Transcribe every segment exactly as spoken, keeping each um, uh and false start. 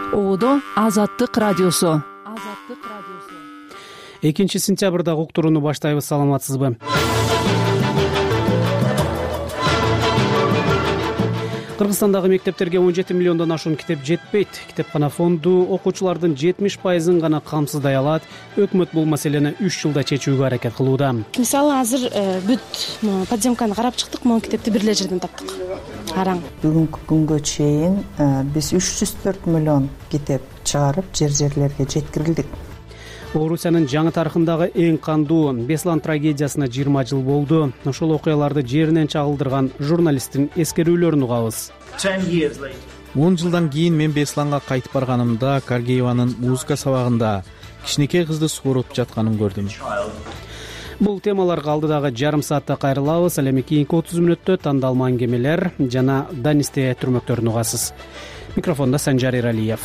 Оодо Азаттык радиосу. экинчи сентябрда уктурууну баштайбыз. Саламатсызбы? Кыргызстандагы мектептерге он жети миллиондон ашуун китеп жетпейт. Китепкана фонду окуучулардын жетимиш пайызын гана камсыздай алат. Өкмөт бул маселени үч жылда чечүүгө аракет кылууда. Мисалы азыр бүт подземканы карап чыктык, могу китепти бир эле жерден таптык. Караң. Бүгүнкү күнгө чейин биз үч жүз төрт миллион китеп чыгарып, жер-жерлерге жеткирилдик. Орусиянын жаңы тарыхындагы эң кандуу Беслан трагедиясына жыйырма жыл болду. Ошол окуяларды жеринен чагылдырган журналисттин эскерүүлөрүн угабыз. он жылдан кийин мен Бесланга кайтып барганымда Каргееванын музыка сабагында кичинекей кызды сууруп жатканын көрдүм. Бул темаларга алдыдагы жарым саатта кайрылабыз. Ал эми кийинки отуз мүнөттө тандалма аңгемелер жана Данисте түрмөктөрүн угасыз. Микрофондо Санжар Эралиев.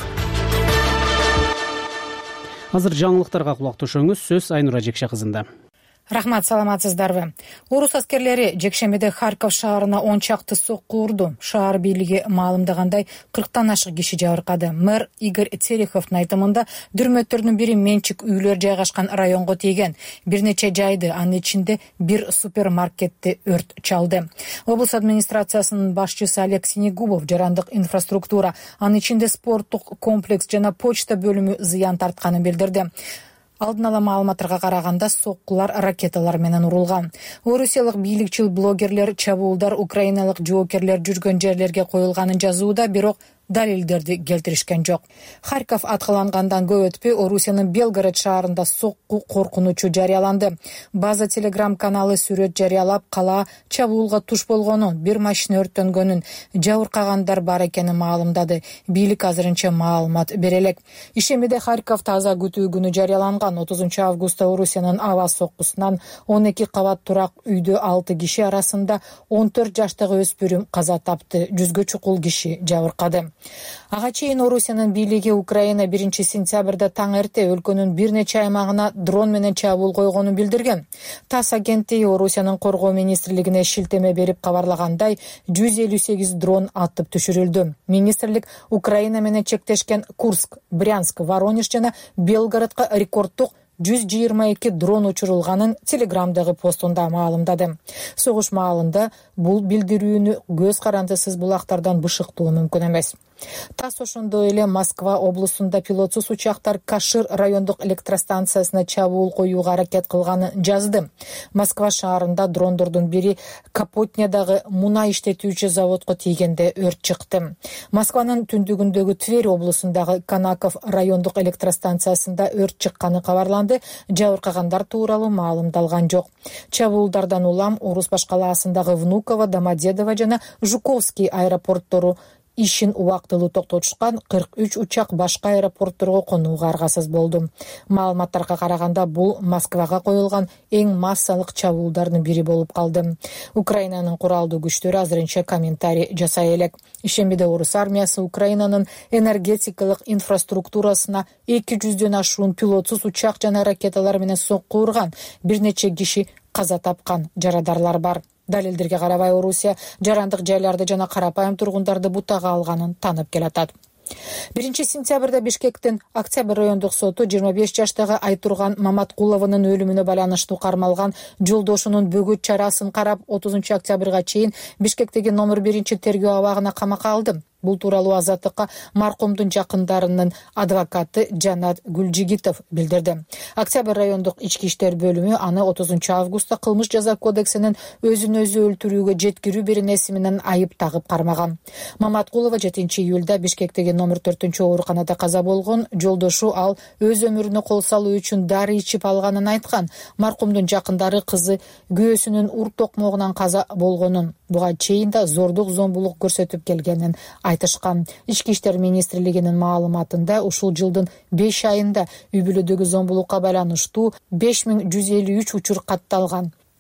Азыр жаңылыктарга кулак түшөңүз. Сөз Айнура Жекше кызында. Рахмат, саламатсыздарбы? Орус аскерлери жекшембиде Харьков шаарына он чакты сокку урду. Шаар бийлиги маалымдагандай кырктан ашык киши жабыркады. Мэр Игорь Тереховдун айтымында дүрмөттөрдүн бири менчик үйлөр жайгашкан районго тийген. Бир нече жайды, анын ичинде бир супермаркетти өрт чалды. Облус администрациясынын башчысы Олег Синегубов жарандык инфраструктура, анын ичинде спорттук комплекс жана почта бөлүмү зыян тартканын билдирди. Алдын ала маалыматтарга караганда соккулар ракеталар менен урулган. Орусиялык бийликчил блогерлер чабуулдар украиналык жоокерлер жүргөн жерлерге коюлганын жазууда, бирок далилдерди келтиришкен жок. Харьков аткылангандан көп өтпөй Орусиянын Белгород шаарында сокку коркунучу жарыяланды. База Телеграм каналы сүрөт жарыялап, кала чабуулга туш болгонун, бир машина өрттөнгөнүн, жабыркагандар бар экенин маалымдады. Бийлик азырынча маалымат бере элек. Ишембиде Харьков таза күтүү күнү жарыяланган. отузунчу августта Орусиянын аба соккусунан он эки кабат турак үйдө алты киши арасында он төрт жаштагы өспүрүм каза тапты. Жүзгө чукул киши жабыркады. Ага чейин Орусиянын бийлиги Украина биринчи сентябрда таң эрте өлкөнүн бир нече аймагына дрон менен чабуул койгонун билдирген. ТАСС агенттиги Орусиянын коргоо министрлигине шилтеме берип кабарлагандай, жүз элүү сегиз дрон атып түшүрүлдү. Министрлик Украина менен чектешкен Курск, Брянск, Воронеж жана Белгородко рекордтук жүз жыйырма эки дрон учурулганын Телеграмдагы постунда маалымдады. Согуш маалында бул билдирүүнү көз карандысыз булактардан бышыктуу мүмкүн эмес. ТАСС ошондой эле Москва облусунда пилотсуз учактар Кашир райондук электростанциясына чабуул коюуга аракет кылганын жазды. Москва шаарында дрондордун бири Капотнядагы мунай иштетүүчү заводко тийгенде өрт чыкты. Москванын түндүгүндөгү Тверь облусундагы Канаков райондук электростанциясында өрт чыкканы кабарланды. Жабыркагандар тууралуу маалымдалган жок. Чабуулдардан улам Орус башкалаасындагы Внуково, Домодедово жана Жуковский аэропорттору ишин убактылуу токтотушкан. кырк үч учак башка аэропортторго конууга аргасыз болду. Маалыматтарга караганда бул Москвага коюлган эң массалык чабуулдардын бири болуп калды. Украинанын куралдуу күчтөрү азырынча комментарий жасай элек. Ишембиде Орус армиясы Украинанын энергетикалык инфраструктурасына эки жүздөн ашуун пилотсуз учак жана ракеталар менен сокку урган. Бир нече киши каза тапкан, жарадарлар бар. Далилдерге карабай Орусия жарандык жайларды жана карапайым тургундарды бутага алганын танып келатат. биринчи сентябрда Бишкектин Октябрь райондук соту жыйырма беш жаштагы Айтурган Маматкулованын өлүмүнө байланыштуу кармалган жолдошунун бөгөт чарасын карап, отузунчу октябрга чейин Бишкектеги номер биринчи тергөө абагына камакка алды. Бул тууралуу Азаттыкка маркумдун жакындарынын адвокаты Жанат Гүлжигитов билдирди. Октябрь райондук ички иштер бөлүмү аны отузунчу августта кылмыш жаза кодексинин өзүн өзү өлтүрүүгө жеткирүү беренеси менен айып тагып кармаган. Маматкулова жетинчи июлда Бишкектеги номер төртүнчү ооруканада каза болгон. Жолдошу ал өз өмүрүнө кол салуу үчүн дары ичип алганын айткан. Маркумдун жакындары кызы күйөөсүнүн ур токмогунан каза болгонун, буга чейин да зордук зомбулук көрсөтүп келгенин айтышкан. Ички иштер министрлигинин маалыматында ушул жылдын беш айында үй бүлөдөгү зомбулукка байланыштуу беш миң жүз элүү үч учур катталган.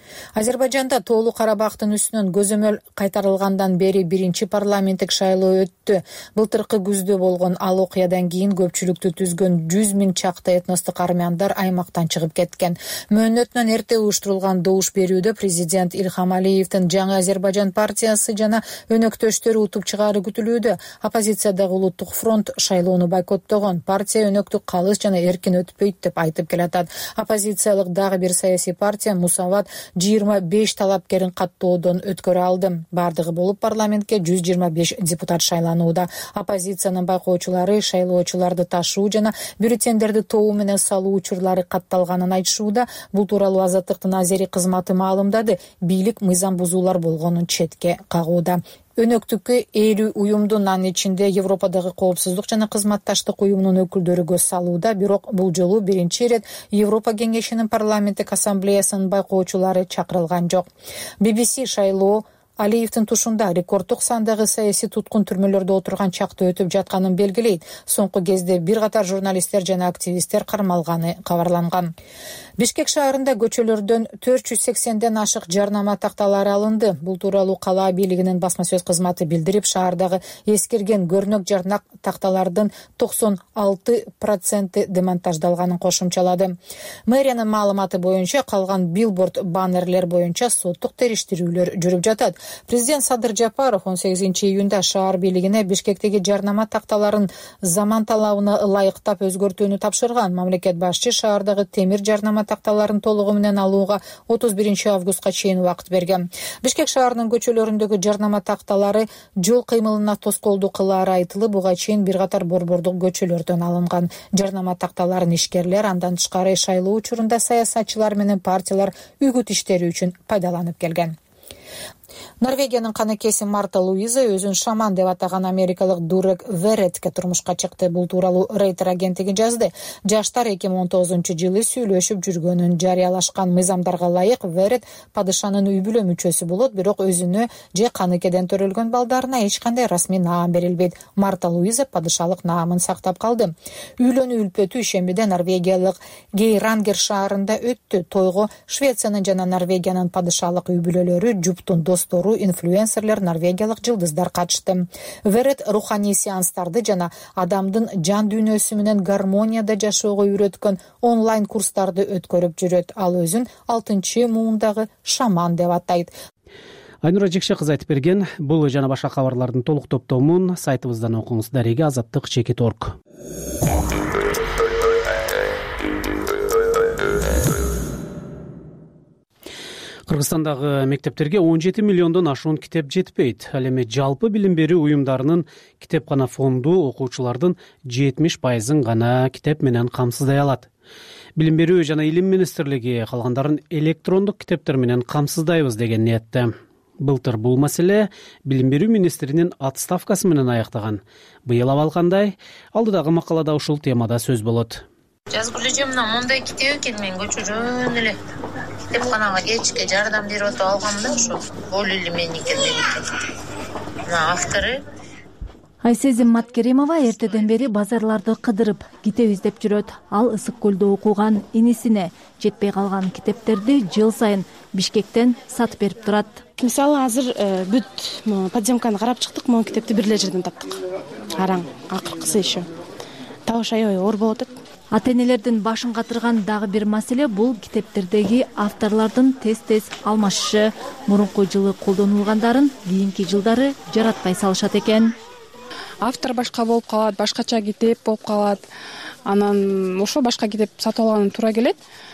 Азербайжанда Тоолуу Карабактын үстүнөн көзөмөл кайтарылгандан бери биринчи парламенттик шайлоо өттү. Былтыркы күздө болгон ал окуядан кийин көпчүлүктү түзгөн жүз миң чакты этностук армяндар аймактан чыгып кеткен. Мөөнөтүнөн эрте уюштурулган добуш берүүдө президент Илхам Алиевдин жаңы Азербайжан партиясы жана өнөктөштөрү утуп чыгаары күтүлүүдө. Оппозициядагы Улуттук фронт шайлоону бойкоттогон. Партия өнөктүк калыс жана эркин өтпөйт деп айтып келатат. Оппозициялык дагы бир саясий партия Мусават жыйырма беш талапкерин каттоодон өткөрө алды. Бардыгы болуп парламентке жүз жыйырма беш депутат шайланууда. Оппозициянын байкоочулары шайлоочуларды ташуу жана бюллетендерди тоо менен салуу учурлары катталганын айтышууда. Бул тууралуу Азаттыктын азери кызматы маалымдады. Бийлик мыйзам бузуулар болгонун четке кагууда. Өнөктүккө элүү уюмдун, анын ичинде Европадагы коопсуздук жана кызматташтык уюмунун өкүлдөрү көз салууда. Бирок бул жолу биринчи ирет Европа кеңешинин парламенттик ассамблеясынын байкоочулары чакырылган жок. би би си шайлоо Алиевдин тушунда рекорддук сандагы саясий туткун түрмөлөрдө отурган чакты өтүп жатканын белгилейт. Соңку кезде бир катар журналисттер жана активисттер кармалганы кабарланган. Бишкек шаарында көчөлөрдөн төрт жүз сексенден ашык жарнама такталары алынды. Бул тууралуу кала бийлигинин басма сөз кызматы билдирип, шаардагы эскирген көрнөк жарнак такталардын токсон алты проценти демонтаждалганын кошумчалады. Мэриянын маалыматы боюнча калган билборд баннерлер боюнча соттук териштирүүлөр жүрүп жатат. Президент Садыр Жапаров он сегизинчи июнда шаар бийлигине Бишкектеги жарнама такталарын заман талабына ылайыктап өзгөртүүнү тапшырган. Мамлекет башчы шаардагы темир жарнама такталарын толугу менен алууга отуз биринчи августка чейин убакыт берген. Бишкек шаарынын көчөлөрүндөгү жарнама такталары жол кыймылына тоскоолдуу кылаары айтылып, буга чейин бир катар борбордук көчөлөрдөн алынган. Жарнама такталарын ишкерлер андан тышкары шайлоо учурунда саясатчылар менен партиялар үгүт иштери үчүн пайдаланып келген. Норвегиянын канекеси Марта Луиза өзүн шаман деп атаган америкалык Дурек Веретке турмушка чыкты. Бул тууралуу Рейтер агенттиги жазды. Жаштар эки миң он тогузунчу жылы сүйлөшүп жүргөнүн жарыялашкан. Мыйзамдарга ылайык Верет падышанын үй бүлө мүчөсү болот, бирок өзүнө же канекеден төрөлгөн балдарына эч кандай расмий наам берилбейт. Марта Луиза падышалык наамын сактап калды. Үйлөнүү үлпөтү ишембиде Норвегиялык Гейрангер шаарында өттү. Тойго Швециянын жана Норвегиянын падышалык үй бүлөлөрү, жуптун достору, инфлюенсерлер, норвегиялык жылдыздар катышты. Верет руханий сеанстарды жана адамдын жан дүйнөсү менен гармонияда жашоого үйрөткөн онлайн курстарды өткөрүп жүрөт. Ал өзүн алтынчы муундагы шаман деп атайт. Айнура Жекше кызы айтып берген. Бул жана башка кабарлардын толук топтомун сайтыбыздан окуңуз. Дареги азаттык чекит орг. Кыргызстандагы мектептерге он жети миллиондон ашуун китеп жетпейт. Ал эми жалпы билим берүү уюмдарынын китепкана фонду окуучулардын жетимиш пайызын гана китеп менен камсыздай алат. Билим берүү жана илим министрлиги калгандарын электрондук китептер менен камсыздайбыз деген ниетте. Былтыр бул маселе билим берүү министринин отставкасы менен аяктаган. Быйыл абал кандай? Алдыдагы макалада ушул темада сөз болот. Жазгыл эже мына мондай китеп экен, мен көчөрөн эле китепканага кечке жардам берип атып алгамда, ошо болуу эле меники меники. Мына автору Айсезим Маткеримова эртеден бери базарларды кыдырып, китеп издеп жүрөт. Ал Ысык көлдө окуган инисине жетпей калган китептерди жыл сайын Бишкектен сатып берип турат. Мисалы азыр бүт подземканы карап чыктык, могу китепти бир эле жерден таптык. Араң акыркысы еще. Табыш аябай оор болуп атат. Ата-энелердин башын катырган дагы бир маселе бул китептердеги авторлордун тез-тез алмашышы. Мурунку жылы колдонулгандарын кийинки жылдары жаратпай салышат экен. Автор башка болуп калат, башкача китеп болуп калат. Анан ошо башка китеп сатып алган туура келет.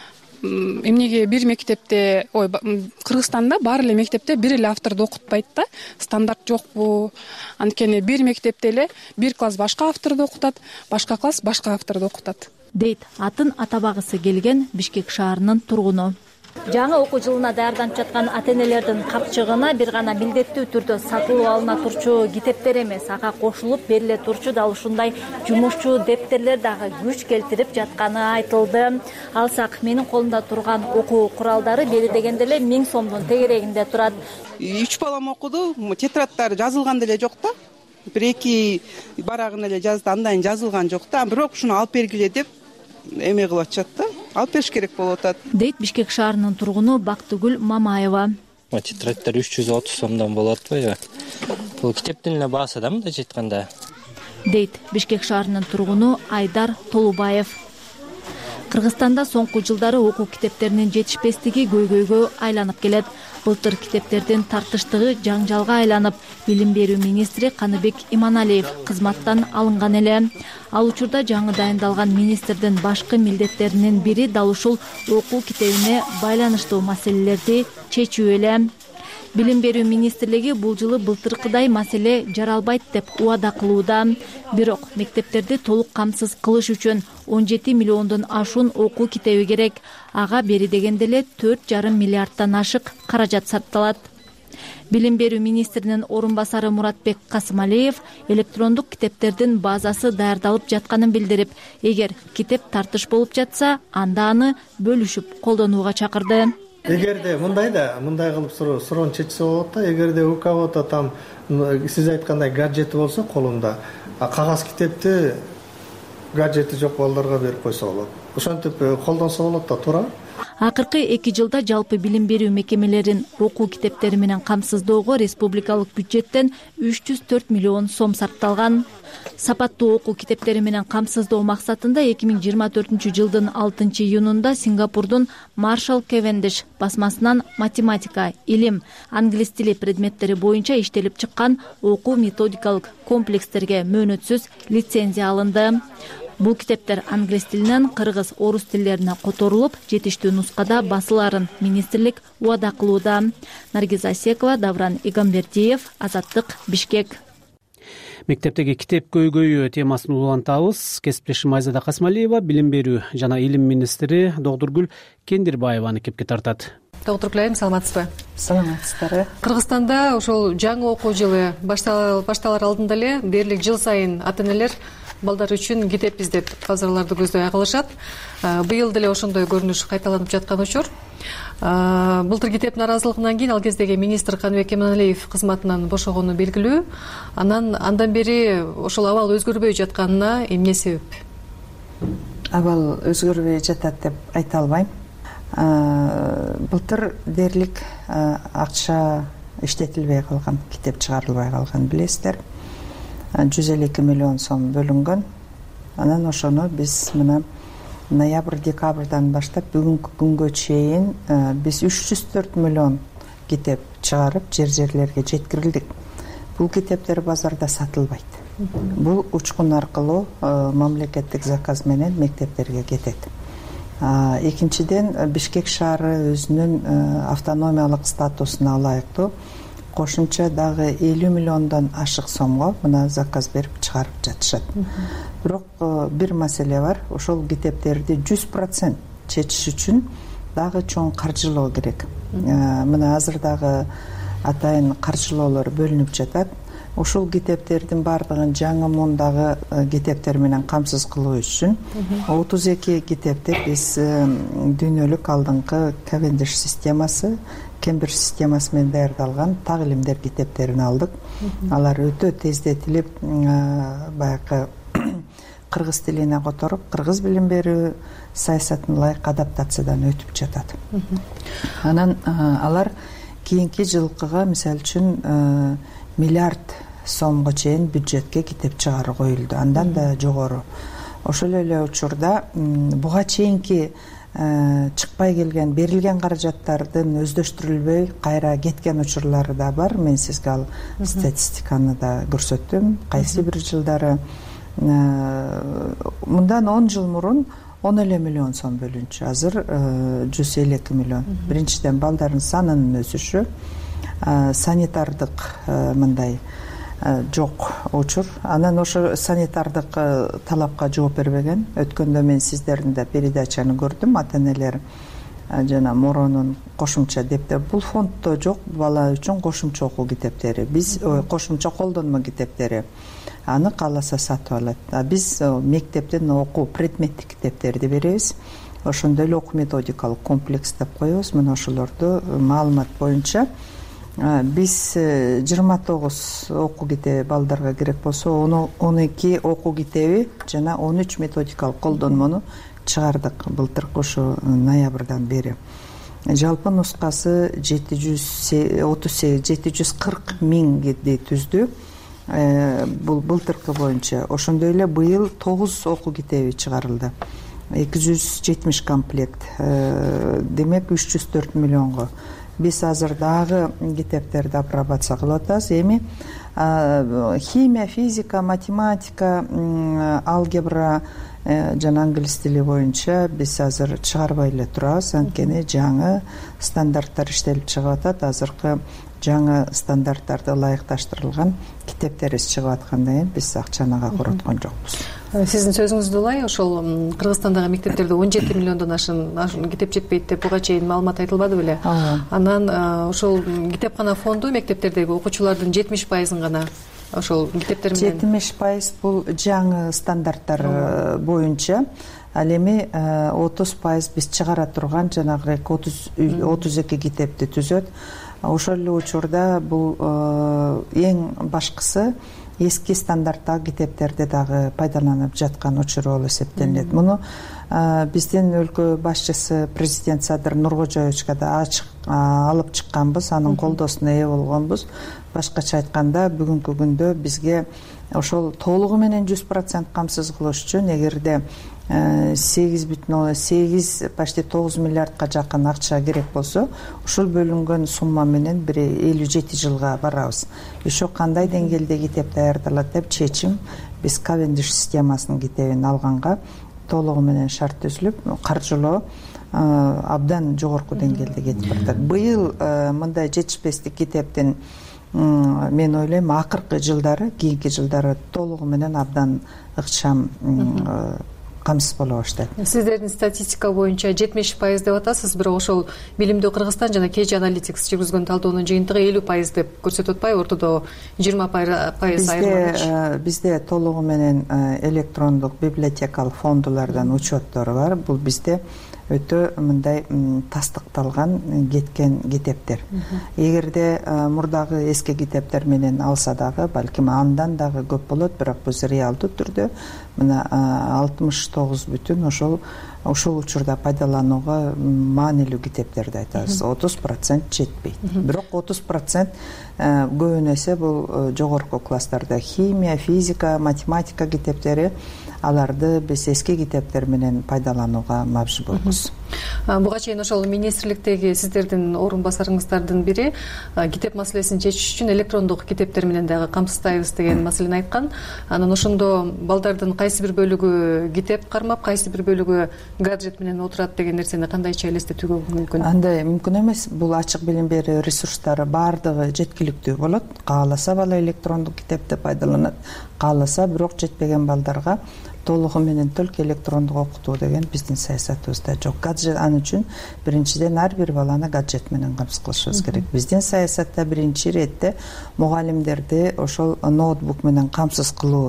Эмнеге бир мектепте, ой, Кыргызстанда бар эле мектепте бир эле авторду окутпайт да, стандарт жокпу. Анткени бир мектепте эле бир класс башка авторду окутат, башка класс башка авторду окутат. Дейт атын атабагысы келген Бишкек шаарынын тургуну. Жаңы окуу жылына даярданып жаткан ата-энелердин капчыгына бир гана милдеттүү түрдө сатылып алына турчу китептер эмес, ага кошулуп бериле турчу дал ушундай жумушчу дептерлер дагы күч келтирип жатканы айтылды. Алсак, менин колумда турган окуу куралдары бери дегенде эле миң сомдун тегерегинде турат. Үч балам окуду, тетрадтары жазылган деле жок да. Бир эки барагын эле жазды, андайын жазылган жок да. Бирок ушуну алып бергиле деп эме кылып атышат да. алып бериш керек болуп атат, дейт Бишкек шаарынын тургуну Бактыгүл Мамаева. Тетрадьтер үч жүз отуз сомдон болот атпайбы? Бул китептин эле баасы да мындайча айтканда, дейт Бишкек шаарынын тургуну Айдар Толубаев. Кыргызстанда соңку жылдары окуу китептеринин жетишпестиги көйгөйгө айланып келет. Былтыр китептердин тартыштыгы жаңжалга айланып, билим берүү министри Каныбек Иманалиев кызматтан алынган эле. Ал учурда жаңы дайындалган министрдин башкы милдеттеринин бири дал ушул окуу китебине байланыштуу маселелерди чечүү эле. Билим берүү министрлиги бул жылы былтыркыдай маселе жаралбайт деп убада кылууда. Бирок мектептерди толук камсыз кылыш үчүн он жети миллиондон ашуун окуу китеби керек. Ага бери дегенде эле төрт жарым миллиардтан ашык каражат сарпталат. Билим берүү министринин орун басары Муратбек Касымалиев электрондук китептердин базасы даярдалып жатканын билдирип, эгер китеп тартыш болуп жатса, анда аны бөлүшүп колдонууга чакырды. Эгерде мындай да мындай кылып суроону чечсе болот да. Эгерде у кого-то там сиз айткандай гаджети болсо колунда, кагаз китепти гаджети жок балдарга берип койсо болот. Ошентип колдонсо болот да, туура. Акыркы эки жылда жалпы билим берүү мекемелерин окуу китептери менен камсыздоого республикалык бюджеттен үч жүз төрт миллион сом сарпталган. Сапаттуу окуу китептери менен камсыздоо максатында эки миң жыйырма төртүнчү жылдын алтынчы июнунда Сингапурдун Marshall Cavendish басмасынан математика, илим, англис тили предметтери боюнча иштелип чыккан окуу методикалык комплекстерге мөөнөтсүз лицензия алынды. Бул китептер англис тилинен кыргыз, орус тилдерине которулуп, жетиштүү нускада басыларын министрлик убада кылууда. Наргиз Асекова, Давран Игамбердиев, Азаттык, Бишкек. Мектептеги китеп көйгөйү темасын улантабыз. Кесиптешим Айзада Касмалиева билим берүү жана илим министри Догдургүл Кендирбаеваны кепке тартат. Догдургүл айым, саламатсызбы? Саламатсыздар. Кыргызстанда ошол жаңы окуу жылы башталар алдында эле дээрлик жыл сайын ата-энелер балдар үчүн китеп издеп базарларды көздөй кылышат. Быйыл деле ошондой көрүнүш кайталанып жаткан учур. Былтыр китеп наразылыгынан кийин ал кездеги министр Каныбек Иманалиев кызматынан бошогону белгилүү. Анан андан бери ошол абал өзгөрбөй жатканына эмне себеп? Абал өзгөрбөй жатат деп айта албайм. Былтыр дээрлик акча иштетилбей калган, китеп чыгарылбай калган, билесиздер. жүз элүү эки миллион сом бөлүнгөн. Анан ошону биз мына ноябрь декабрдан баштап бүгүнкү күнгө чейин биз үч жүз төрт миллион китеп чыгарып жер жерлерге жеткирилдик. Бул китептер базарда сатылбайт. Бул учкун аркылуу мамлекеттик заказ менен мектептерге кетет. Экинчиден, Бишкек шаары өзүнүн автономиялык статусуна ылайыктуу кошумча дагы элүү миллиондон ашык сомго мына заказ берип чыгарып жатышат. Бирок бир маселе бар. Ошол китептерди жүз процент чечиш үчүн дагы чоң каржылоо керек. Мына азыр дагы атайын каржылоолор бөлүнүп жатат. Ушул китептердин баардыгын жаңы мундагы китептер менен камсыз кылуу үчүн отуз эки китепти биз дүйнөлүк алдыңкы Cavendish системасы, Кембридж системасы менен даярдалган так илимдер китептерин алдык. Алар өтө тездетилип, баягы кыргыз тилине которуп, кыргыз билим берүү саясатына ылайык адаптациядан өтүп жатат. Анан алар кийинки жылкыга мисалы үчүн миллиард сомго чейин бюджетке китеп чыгаруу коюлду, андан да жогору. Ошол эле учурда буга чейинки чыкпай келген, берилген каражаттардын өздөштүрүлбөй кайра кеткен учурлары да бар. Мен сизге ал статистиканы да көрсөттүм. Кайсы бир жылдары мындан он жыл мурун он эле миллион сом бөлүнчү, азыр жүз элүү эки миллион. Биринчиден балдардын санынын өсүшү, санитардык мындай жок учур. Анан ошо санитардык талапка жооп бербеген. Өткөндө мен сиздердин да передачаны көрдүм. Ата-энелер жана моронун кошумча деп де, бул фонддо жок, бала үчүн кошумча окуу китептери. Биз кошумча колдонмо китептери. Аны кааласа сатып алат. А биз мектептен окуу предметтик китептерди беребиз. Ошондой эле окуу методикалык комплекс деп коебуз. Мына ошолорду маалымат боюнча биз жыйырма тогуз окуу китеби балдарга керек болсо он эки окуу китеби жана он үч методикалык колдонмону чыгардык былтыркы ушу ноябрдан бери. Жалпы нускасы жети жүз отуз сегиз жети жүз кырк миңди түздү бул былтыркы боюнча. Ошондой эле быйыл тогуз окуу китеби чыгарылды, эки жүз жетимиш комплект, демек үч жүз төрт миллионго. Биз азыр дагы китептерди апробация кылып атабыз. Эми химия, физика, математика, алгебра жана англис тили боюнча биз азыр чыгарбай эле турабыз, анткени жаңы стандарттар иштелип чыгып атат. Азыркы жаңы стандарттарды ылайыкташтырылган китептерибиз чыгып аткандан кийин биз акчаны ага короткон жокпуз. Сиздин сөзүңүздү улай, ошол Кыргызстандагы мектептерде он жети миллиондон ашын китеп жетпейт деп буга чейин маалымат айтылбады беле? Анан ошол китепкана фонду мектептердеги окуучулардын жетимиш пайызын гана ошол китептер менен. жетимиш пайыз бул жаңы стандарттар боюнча, ал эми отуз пайыз биз чыгара турган жанагы отуз эки китепти түзөт. Ошол эле учурда бул эң башкысы эски стандарттагы китептерди дагы пайдаланып жаткан учур болуп эсептелет. Муну биздин өлкө башчысы президент Садыр Нуркожоевичке да ачык алып чыкканбыз, анын колдоосуна ээ болгонбуз. Башкача айтканда бүгүнкү күндө бизге ошол толугу менен жүз процент камсыз кылыш үчүн эгерде сегиз бүтүн сегиз почти тогуз миллиардка жакын акча керек болсо, ушул бөлүнгөн сумма менен бир элүү жети жылга барабыз. Еще кандай деңгээлде китеп даярдалат деп чечим биз Кавендиш системасынын китебин алганга толугу менен шарт түзүлүп, каржылоо абдан жогорку деңгээлде кетип атат. Быйыл мындай жетишпестик китептин мен ойлойм акыркы жылдары, кийинки жылдары толугу менен абдан ыкчам камсыз боло баштайт. Сиздердин статистика боюнча жетимиш пайыз деп атасыз, бирок ошол Билимдүү Кыргызстан жана Кеч Аналитикс жүргүзгөн талдоонун жыйынтыгы элүү пайыз деп көрсөтүп атпайбы? Ортодо жыйырма пайыз айырмалык. Бизде толугу менен электрондук библиотекалык фондулардан учеттор бар. Бул бизде өтө мындай тастыкталган кеткен китептер. Эгерде мурдагы эски китептер менен алса дагы, балким андан дагы көп болот, бирок биз реалдуу түрдө мына алтымыш тогуз бүтүн ошол ошол учурда пайдаланууга маанилүү китептерди айтабыз. отуз процент жетпейт. Бирок отуз процент көбүн эсе бул жогорку класстарда химия, физика, математика китептери, аларды биз эски китептер менен пайдаланууга мажбурбуз. Буга чейин ошол министрликтеги сиздердин орун басарыңыздардын бири китеп маселесин чечиш үчүн электрондук китептер менен дагы камсыздайбыз деген маселени айткан. Анан ошондо балдардын кайсы бир бөлүгү китеп кармап, кайсы бир бөлүгү гаджет менен отурат деген нерсени кандайча элестетүүгө мүмкүн? Андай мүмкүн эмес. Бул ачык билим берүү ресурстары баардыгы жеткиликтүү болот. Кааласа бала электрондук китепти пайдаланат, кааласа бирок жетпеген балдарга толугу менен только электрондук окутуу деген биздин саясатыбызда жок. Гаджет ан үчүн биринчиден ар бир баланы гаджет менен камсыз кылышыбыз керек. Биздин саясатта биринчи иретте мугалимдерди ошол ноутбук менен камсыз кылуу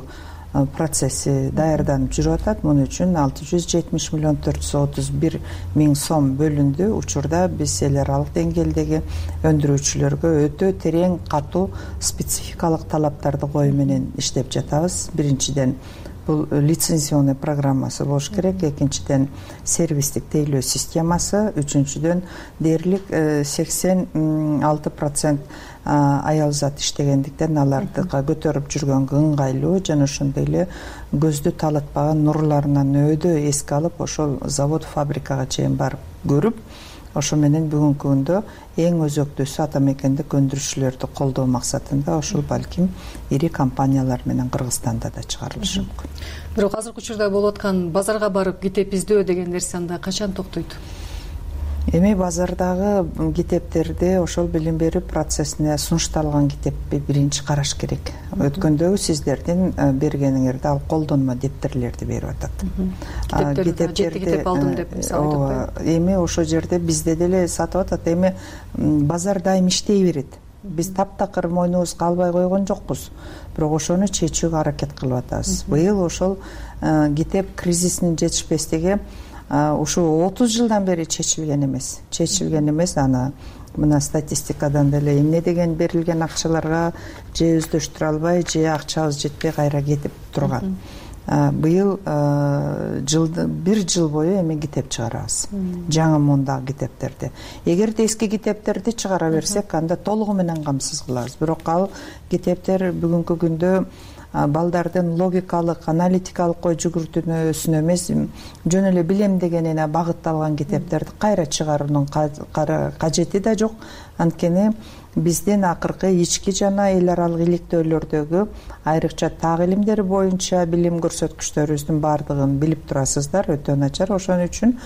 процесси даярданып жүрүп атат. Муну үчүн алты жүз жетимиш миллион төрт жүз отуз бир миң сом бөлүндү. Учурда биз эл аралык деңгээлдеги өндүрүүчүлөргө өтө терең, катуу спецификалык талаптарды коюу менен иштеп жатабыз. Биринчиден бул лицензионный программасы болуш керек, экинчиден сервистик тейлөө системасы, үчүнчүдөн дээрлик сексен алты процент аял зат иштегендиктен аларды көтөрүп жүргөнгө ыңгайлуу жана ошондой эле көздү талатпаган нурларынан өйдө эске алып, ошол завод, фабрикага чейин барып көрүп, ошо менен бүгүнкү күндө эң өзөктүүсү ата мекендик өндүрүүчүлөрдү колдоо максатында ошол балким ири компаниялар менен Кыргызстанда да чыгарылышы мүмкүн. Бирок азыркы учурда болуп аткан базарга барып китеп издөө деген нерсе анда качан токтойт? Эми базардагы китептерди ошол билим берүү процессине сунушталган китепти биринчи караш керек. Өткөндөгү сиздердин бергениңерди ал колдонмо дептерлерди берип атат. Китептерди китеп алдым деп мисалы айтпайбы? Эми ошол жерде бизде деле сатып атат. Эми базар дайым иштей берет. Биз таптакыр мойнубузга албай койгон жокпуз. Бирок ошону чечүүгө аракет кылып атабыз. Быйыл ошол китеп кризисинин жетишпестиги ушу отуз жылдан бери чечилген эмес. Чечилген эмес, аны мына статистикадан деле эмне деген берилген акчаларга же өздөштүрө албай же акчабыз жетпей кайра кетип турган. Быйыл жылды бир жыл бою эми китеп чыгарабыз, жаңы муундагы китептерди. Эгерде эски китептерди чыгара берсек, анда толугу менен камсыз кылабыз. Бирок ал китептер бүгүнкү күндө балдардын логикалык, аналитикалык ой жүгүртүүсүнө эмес, жөн эле билем дегенине багытталган китептерди кайра чыгаруунун кажети да жок. Анткени биздин акыркы ички жана эл аралык иликтөөлөрдөгү айрыкча так илимдер боюнча билим көрсөткүчтөрүбүздүн баардыгын билип турасыздар, өтө начар. Ошон үчүн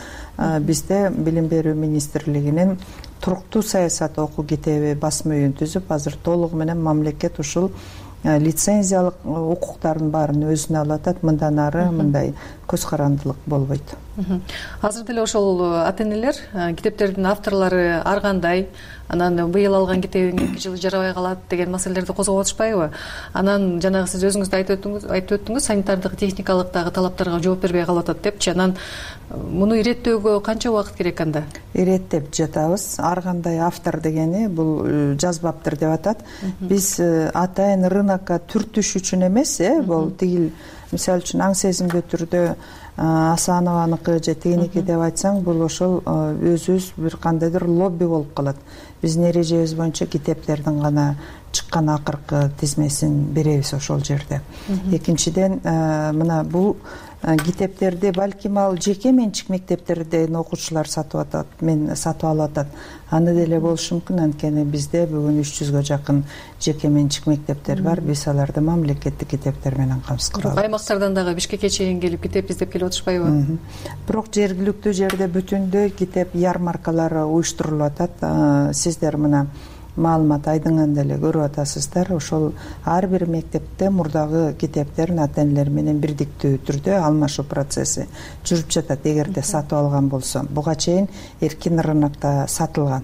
бизде Билим берүү министрлигинин туруктуу саясат окуу китеби басма үйүн түзүп, азыр толугу менен мамлекет ушул лицензиялык укуктардын баарын өзүнө алып атат. Мындан ары мындай көз карандылык болбойт. Азыр деле ошол ата энелер китептердин авторлору ар кандай, анан быйыл алган китебиң эки жыл жарабай калат деген маселелерди козгоп атышпайбы? Анан жанагы сиз өзүңүз да айтып өттүңүз, айтып өттүңүз, санитардык техникалык дагы талаптарга жооп бербей калып атат депчи. Анан муну иреттөөгө канча убакыт керек анда? Иреттеп жатабыз. Ар кандай автор дегени бул жазбаптыр деп атат. Биз атайын рынокко түртүш үчүн эмес, э, бул тигил мисалы үчүн аң сезимдүү түрдө Асанованыкы же тигиники деп айтсаң, бул ошол өзүбүз бир кандайдыр лобби болуп калат. Биздин эрежебиз боюнча китептердин гана чыккан акыркы тизмесин беребиз ошол жерде. Экинчиден, мына бул китептерди балким ал жеке менчик мектептерден окуучулар сатып атат, мен сатып алып атат. Аны деле болушу мүмкүн, анткени бизде бүгүн үч жүзгө жакын жеке менчик мектептер бар. Биз аларды мамлекеттик китептер менен камсыз кылабыз. Аймактардан дагы Бишкекке чейин келип китеп издеп келип атышпайбы? Бирок жергиликтүү жерде бүтүндөй китеп ярмаркалары уюштурулуп атат. Сиздер мына маалымат айдыңан эле көрүп атасыздар. Ошол ар бир мектепте мурдагы китептерин ата энелер менен бирдиктүү түрдө алмашуу процесси жүрүп жатат. Эгерде сатып алган болсо, буга чейин эркин рынокто сатылган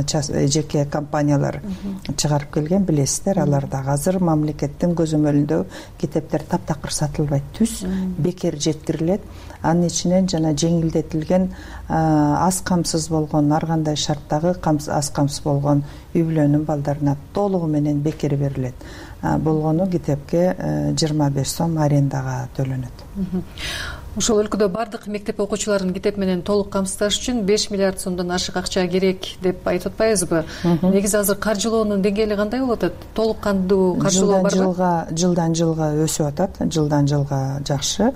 жеке компаниялар чыгарып келген, билесиздер. Алар дагы азыр мамлекеттин көзөмөлүндө китептер таптакыр сатылбайт, түз бекер жеткирилет. Анын ичинен жана жеңилдетилген аз камсыз болгон, ар кандай шарттагы аз камсыз болгон үй-бүлөнүн балдарына толугу менен бекер берилет. Болгону китепке жыйырма беш сом арендага төлөнөт. Ошол өлкөдө бардык мектеп окуучуларын китеп менен толук камсыздаш үчүн беш миллиард сомдон ашык акча керек деп айтып атпайбызбы? Негизи азыр каржылоонун деңгээли кандай болуп атат? Толук кандуу каржылоо барбы? Жылга жылдан жылга өсүп атат, жылдан жылга жакшы.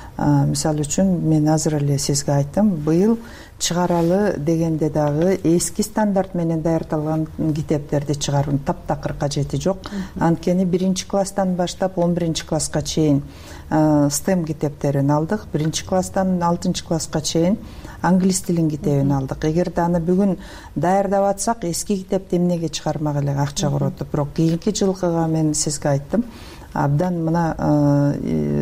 Мисалы үчүн мен азыр эле сизге айттым, быйыл чыгаралы дегенде дагы эски стандарт менен даярдалган китептерди чыгаруунун таптакыр кажети жок. Анткени биринчи класстан баштап он биринчи класска чейин стем китептерин алдык, биринчи класстан алтынчы класска чейин англис тилин китебин алдык. Эгерде аны бүгүн даярдап атсак, эски китепти эмнеге чыгармак эле, акча коротуп. Бирок кийинки жылкыга мен сизге айттым, абдан мына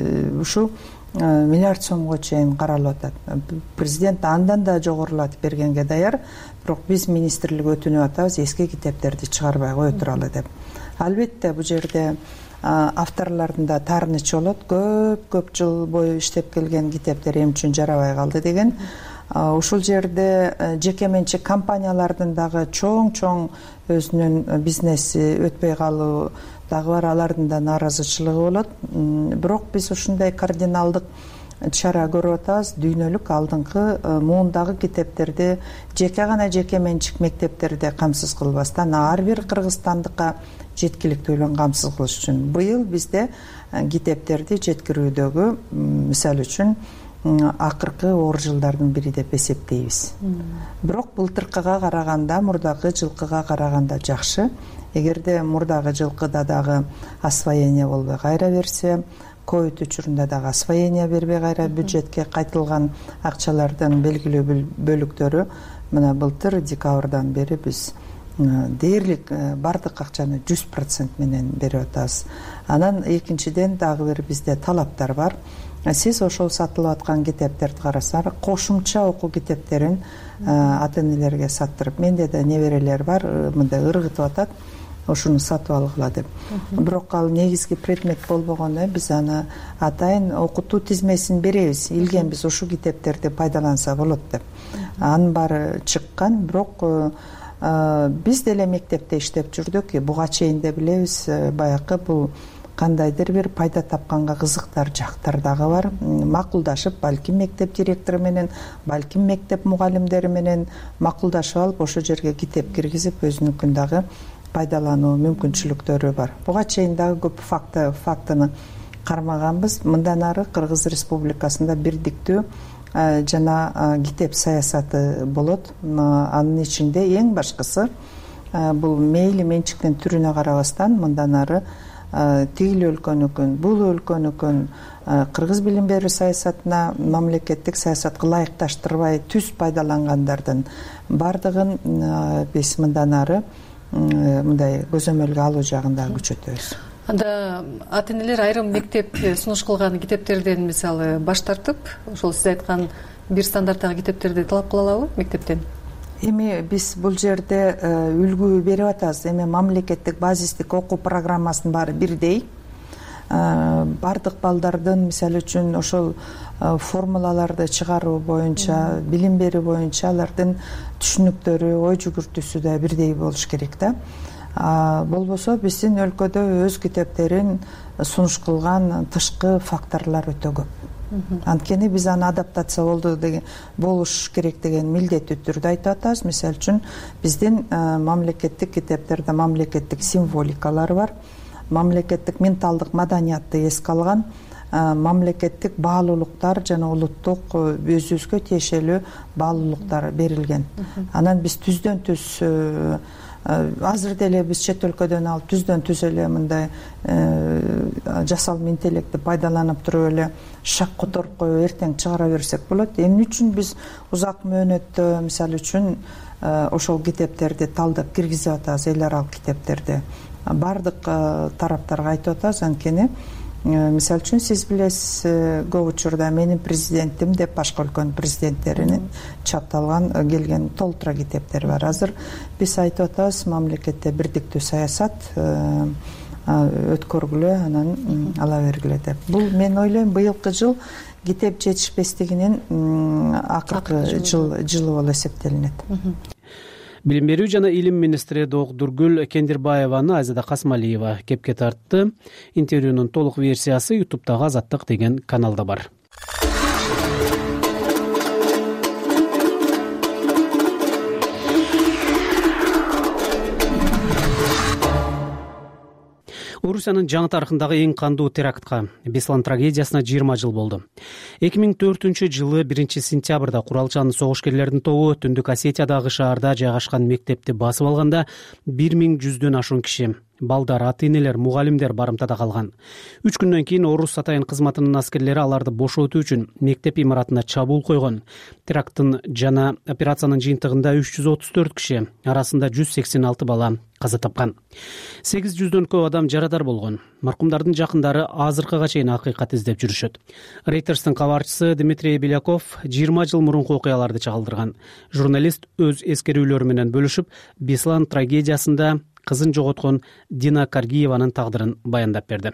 ушу миллиард сомго чейин каралып атат. Президент андан да жогорулатып бергенге даяр, бирок биз министрлик өтүнүп атабыз, эски китептерди чыгарбай кое туралы деп. Албетте бул жерде авторлордун да таарынычы болот. Көп-көп жыл бою иштеп келген китептер эмне үчүн жарабай калды деген. Ушул жерде жеке менчик компаниялардын дагы чоң-чоң өзүнүн бизнеси өтпөй калуу дагы бар, алардын да нааразычылыгы болот. Бирок биз ушундай кардиналдык чара көрүп атабыз. Дүйнөлүк алдыңкы муундагы китептерди жеке гана жеке менчик мектептерде камсыз кылбастан ар бир кыргызстандыкка жеткиликтүүлүгүн камсыз кылыш үчүн быйыл бизде китептерди жеткирүүдөгү мисалы үчүн акыркы оор жылдардын бири деп эсептейбиз. Бирок былтыркыга караганда, мурдагы жылкыга караганда жакшы. Эгерде мурдагы жылкыда дагы освоение болбой кайра берсе, ковид учурунда дагы освоение бербей кайра бюджетке кайтылган акчалардын белгилүү бөлүктөрү мына былтыр декабрдан бери биз дээрлик бардык акчаны жүз процент менен берип атабыз. Анан экинчиден дагы бир бизде талаптар бар. Сиз ошол сатылып аткан китептерди карасаңар, кошумча окуу китептерин ата энелерге саттырып, менде да неберелер бар, мындай ыргытып атат, ошону сатып алгыла деп. Бирок ал негизги предмет болбогону биз аны атайын окутуу тизмесин беребиз. Илген биз ушул китептерди пайдаланса болот деп. Анын баары чыккан, бирок биз деле мектепте иштеп жүрдүк, буга чейин да билебиз, баягы бул кандайдыр бир пайда тапканга кызыктар, жактар дагы бар. Макулдашып, балким мектеп директору менен, балким мектеп мугалимдери менен макулдашып алып, ошо жерге китеп киргизип, өзүнүкүн дагы пайдалануу мүмкүнчүлүктөрү бар. Буга чейин дагы көп факты фактыны кармаганбыз. Мындан ары Кыргыз Республикасында бирдиктүү жана китеп саясаты болот. Анын ичинде эң башкысы бул мейли менчиктин түрүнө карабастан мындан ары тигил өлкөнүкүн, бул өлкөнүкүн кыргыз билим берүү саясатына, мамлекеттик саясатка ылайыкташтырбай түз пайдалангандардын бардыгын биз мындан ары мындай көзөмөлгө алуу жагында күчөтөбүз. Анда ата энелер айрым мектеп сунуш кылган китептерден мисалы баш тартып, ошол сиз айткан бир стандарттагы китептерди талап кыла алабы мектептен? Эми биз бул жерде үлгү берип атабыз. Эми мамлекеттик базистик окуу программасынын баары бирдей. Бардык балдардын мисалы үчүн ошол формулаларды чыгаруу боюнча, билим берүү боюнча алардын түшүнүктөрү, ой жүгүртүүсү да бирдей болуш керек да. Болбосо биздин өлкөдө өз китептерин сунуш кылган тышкы факторлор өтө көп. Анткени биз аны адаптация болду деген болуш керек деген милдеттүү түрдө айтып атабыз. Мисалы үчүн биздин мамлекеттик китептерде мамлекеттик символикалар бар, мамлекеттик менталдык маданиятты эске алган, мамлекеттик баалуулуктар жана улуттук өзүбүзгө тиешелүү баалуулуктар берилген. Анан биз түздөн түз азыр деле биз чет өлкөдөн алып түздөн түз эле мындай жасалма интеллектти пайдаланып туруп эле шак которуп коюп эртең чыгара берсек болот. Эмне үчүн биз узак мөөнөттө мисалы үчүн ошол китептерди талдап киргизип атабыз, эл аралык китептерди. Бардык тараптарга айтып атабыз, анткени мисалы үчүн сиз билесиз, көп учурда менин президентим деп башка өлкөнүн президенттеринин чапталган келген толтура китептер бар. Азыр биз айтып атабыз, мамлекетте бирдиктүү саясат өткөргүлө, анан ала бергиле деп. Бул мен ойлойм быйылкы жыл китеп жетишпестигинин акыркы жыл жылы болуп эсептелинет. Билим берүү жана илим министри Доктургүл Кендирбаеваны Айзада Касмалиева кепке тартты. Интервьюнун толук версиясы ютубтагы Азаттык деген каналда бар. Орусиянын жаңы тарыхындагы эң кандуу терактка, Беслан трагедиясына жыйырма жыл болду. эки миң төртүнчү жылы биринчи сентябрда куралчан согушкерлердин тобу Түндүк Осетиядагы шаарда жайгашкан мектепти басып алганда бир миң жүздөн ашуун киши, балдар, ата-энелер, мугалимдер барымтада калган. Үч күндөн кийин Орус Атайын кызматынын аскерлери аларды бошотуу үчүн мектеп имаратына чабуул койгон. Теракттын жана операциянын жыйынтыгында үч жүз отуз төрт киши, арасында жүз сексен алты бала каза тапкан. сегиз жүздөн көп адам жарадар болгон. Маркумдардын жакындары азыркыга чейин акыйкат издеп жүрүшөт. Рейтерстин кабарчысы Дмитрий Беляков жыйырма жыл мурунку окуяларды чагылдырган. Журналист өз эскерүүлөрү менен бөлүшүп, Беслан трагедиясында кызын жоготкон Дина Каргиеванын тагдырын баяндап берди.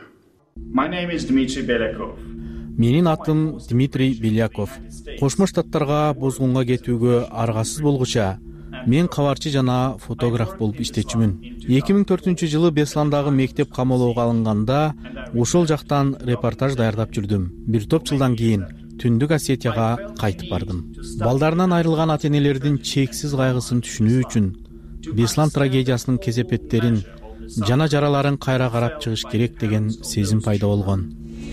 Менин атым Дмитрий Беляков. Кошмо Штаттарга бозгунга кетүүгө аргасыз болгуча мен кабарчы жана фотограф болуп иштечүмүн. эки миң төртүнчү жылы Бесландагы мектеп камоолоого алынганда ошол жактан репортаж даярдап жүрдүм. Бир топ жылдан кийин Түндүк Осетияга кайтып бардым. Балдарынан айрылган ата-энелердин чексиз кайгысын түшүнүү үчүн Беслан трагедиясынын кесепеттерин жана жараларын кайра карап чыгыш керек деген сезим пайда болгон.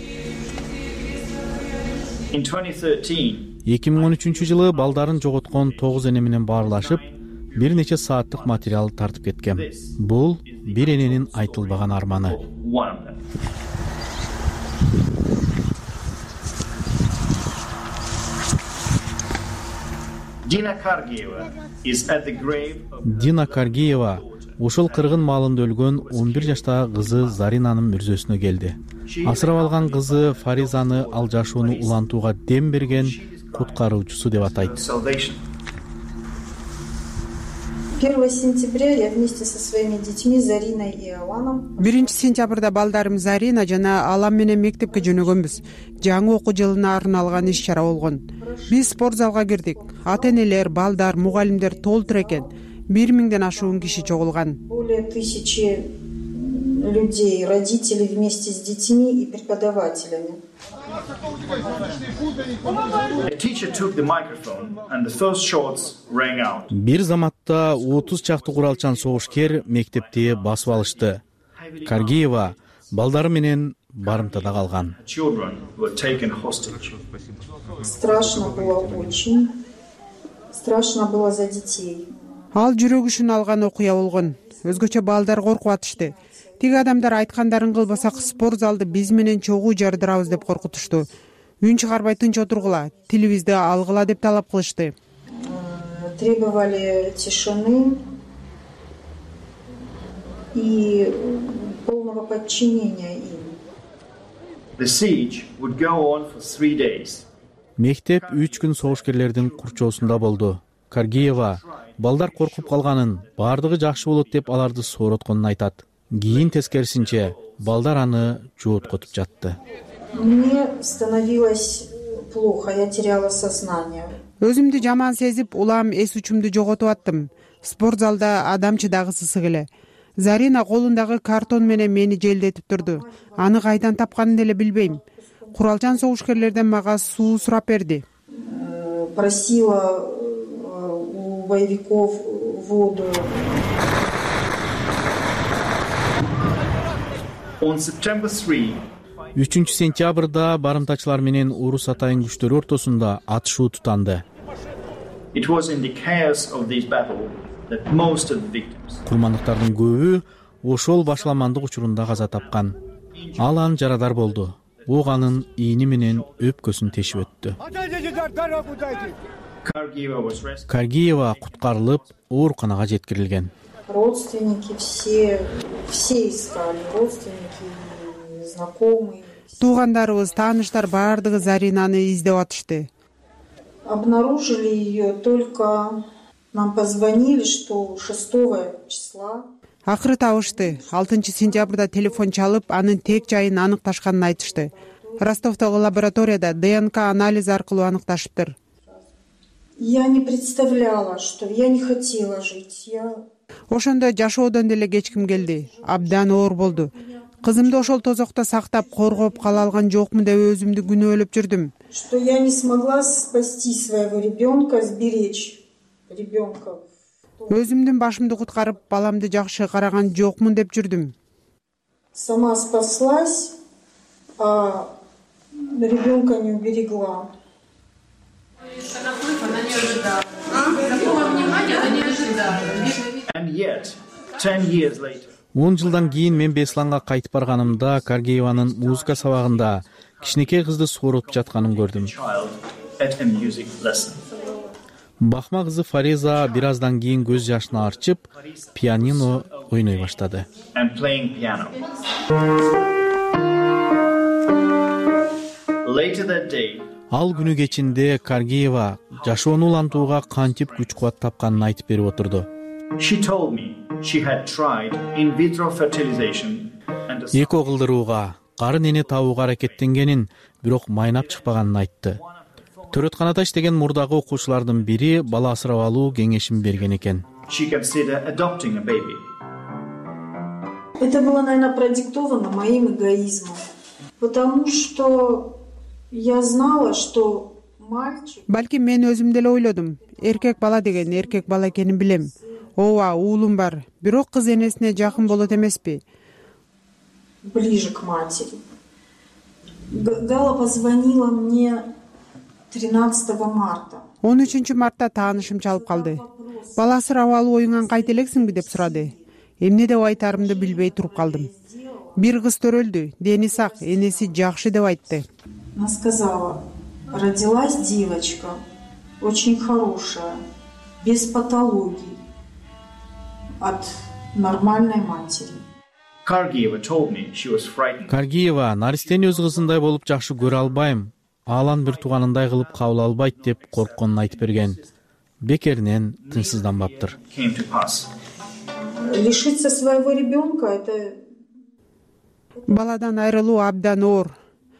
эки миң он үчүнчү жылы балдарын жоготкон тогуз эне менен баарлашып, бир нече сааттык материал тартып кеткем. Бул бир эненин айтылбаган арманы. Дина Каргиева ошол кыргын маалында өлгөн он бир жаштагы кызы Заринанын мүрзөсүнө келди. Асырап алган кызы Фаризаны ал жашоону улантууга дем берген куткаруучусу деп атайт. первого сентября я вместе со своими детьми Зариной и Аланом. биринчи сентябрда балдарым Зарина жана Алам менен мектепке жөнөгөнбүз. Жаңы окуу жылына арналган иш чара болгон. Биз спорт залга кирдик. Ата-энелер, балдар, мугалимдер толтур экен. бир миңден ашуун киши чогулган. Более тысячи людей, родители вместе с детьми и преподавателями. Бир заматта отуз чакты куралчан согушкер мектепти басып алышты. Каргиева балдары менен барымтада калган. Страшно было очень. Страшно было за детей. Ал жүрөгүшүн алган окуя болгон. Өзгөчө балдар коркуп атышты. Тиги адамдар айткандарын кылбасак спорт залды биз менен чогуу жардырабыз деп коркутушту. Үн чыгарбай тынч отургула, тилибизди алгыла деп талап кылышты. Требовали тишины и полного подчинения им. The siege would go on for three days. Мектеп үч күн согушкерлердин курчоосунда болду. Каргиева балдар коркуп калганын, бардыгы жакшы болот деп аларды соротконун айтат. Кийин тескерисинче балдар аны жооткотуп жатты. Мне становилось плохо, я теряла сознание. Өзүмдү жаман сезип, улам эс учумду жоготуп аттым. Спорт залда адам чыдагысысы келе. Зарина колундагы картон менен мени желдетип турду. Аны кайдан тапканын деле билбейм. Куралчан согушкерлерден мага суу сурап берди. Просила у боевиков воду. On September third, үчүнчү сентябрда барымтачылар менен урус атайын күчтөрү ортосунда атышуу тутанды. It was in the chaos of this battle that most of the victims. Курмандыктардын көбү ошол башламандык учурунда каза тапкан. Ал анын жарадар болду. Ок анын ийни менен өпкөсүн тешип өттү. Каргиева куткарылып, ооруканага жеткирилген. Родственники все, все искали, родственники, знакомые. Туугандарыбыз, тааныштар бардыгы Заринаны издеп атышты. Обнаружили ее только, нам позвонили, что шестого числа. Акыры табышты. алтынчы сентябрда телефон чалып, анын тек жайын аныкташканын айтышты. Ростовдогу лабораторияда ДНК анализ аркылуу аныкташыптыр. Я не представляла, что я не хотела жить. Я Ошондо жашоодон деле кечким келди. Абдан оор болду. Кызымды ошол тозокто сактап, коргоп кала алган жокмун деп өзүмдү күнөөлөп жүрдүм. Что я не смогла спасти своего ребенка, сберечь ребенка. Өзүмдүн башымды куткарып, баламды жакшы караган жокмун деп жүрдүм. Сама спаслась, а ребенка не уберегла. And yet, ten years later, он жылдан кийин мен Бесланга кайтып барганымда Каргиеванын музыка сабагында кичинекей кызды сооротуп жатканын көрдүм. child at a music lesson. Бахма кызы Фариза бир аздан кийин көз жашын арчып, пианино ойной баштады. And playing piano. Later that day, Ал күнү кечинде Каргиева жашоону улантууга кантип күч кубат тапканын айтып берип отурду. she told me she had tried in vitro fertilization and the Эко кылдырууга, карын эне табууга аракеттенгенин, бирок майнап чыкпаганын айтты. Төрөтканада иштеген мурдагы окуучулардын бири бала асырап алуу кеңешин берген экен. she considered adopting a baby. Это было, наверное, продиктовано моим эгоизмом, потому что я знала, что мальчик. Балким мен өзүм деле ойлодум. Эркек бала деген эркек бала экенин билем. Ооба, уулум бар. Бирок кыз энесине жакын болот эмеспи? Ближе к матери. Гала позвонила мне тринадцатого марта. он үчүнчү мартта таанышым чалып калды. Бала асырап алуу оюңан кайта элексиңби деп сурады. Эмне деп айтарымды билбей туруп калдым. Бир кыз төрөлдү, дени сак, энеси жакшы деп айтты. Она сказала: родилась девочка, очень хорошая, без патологий, от нормальной матери. Kargieva told me she was frightened. Каргиева наристени өз кызындай болуп жакшы көрө албайм, алан бир тууганындай кылып кабыл албайт деп коркконун айтып берген. Бекеринен тынчсызданбаптыр. Came to pass. Лишиться своего ребенка — это Баладан айрылуу абдан оор.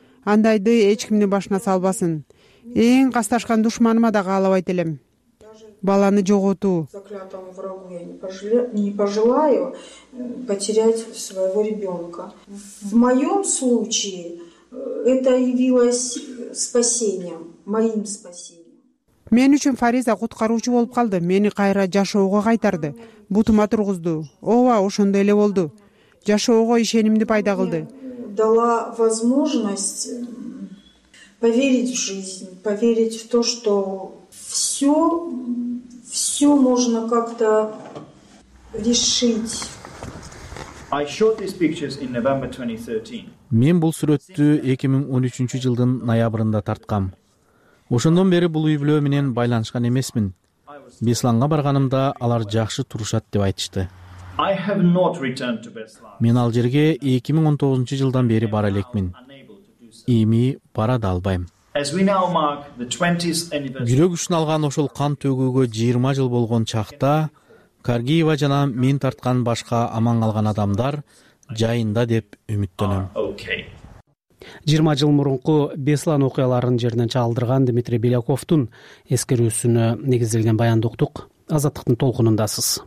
Андайды эч кимдин башына салбасын. Эң касташкан душманыма да каалабайт элем. баланы жоготуу. Заклятому врагу я не пожелаю потерять своего ребенка. В моем случае это явилось спасением, моим спасением. Мен үчүн Фариза куткаруучу болуп калды. Мени кайра жашоого кайтарды. Бутума тургузду. Ооба, ошондой эле болду. Жашоого ишенимди пайда кылды. Дала возможность поверить в жизнь, поверить в то, что все, все можно как-то решить. I shot these pictures in November twenty thirteen. Мен бул сүрөттү эки миң он үчүнчү жылдын ноябрында тарткам. Ошондон бери бул үй бүлө менен байланышкан эмесмин. Бесланга барганымда алар жакшы турушат деп айтышты. I have not returned to Beslan. Мен ал жерге эки миң он тогузунчу жылдан бери бара элекмин. Эми бара да албайм. As we now mark the twentieth anniversary. Жүрөк үчүн алган ошол кан төгүүгө жыйырма жыл болгон чакта Каргиева жана мен тарткан башка аман калган адамдар жайында деп үмүттөнөм. Okay. жыйырма жыл мурунку Беслан окуяларын жеринен чалдырган Дмитрий Беляковдун эскерүүсүнө негизделген баянды уктук. Азаттыктын толкунундасыз.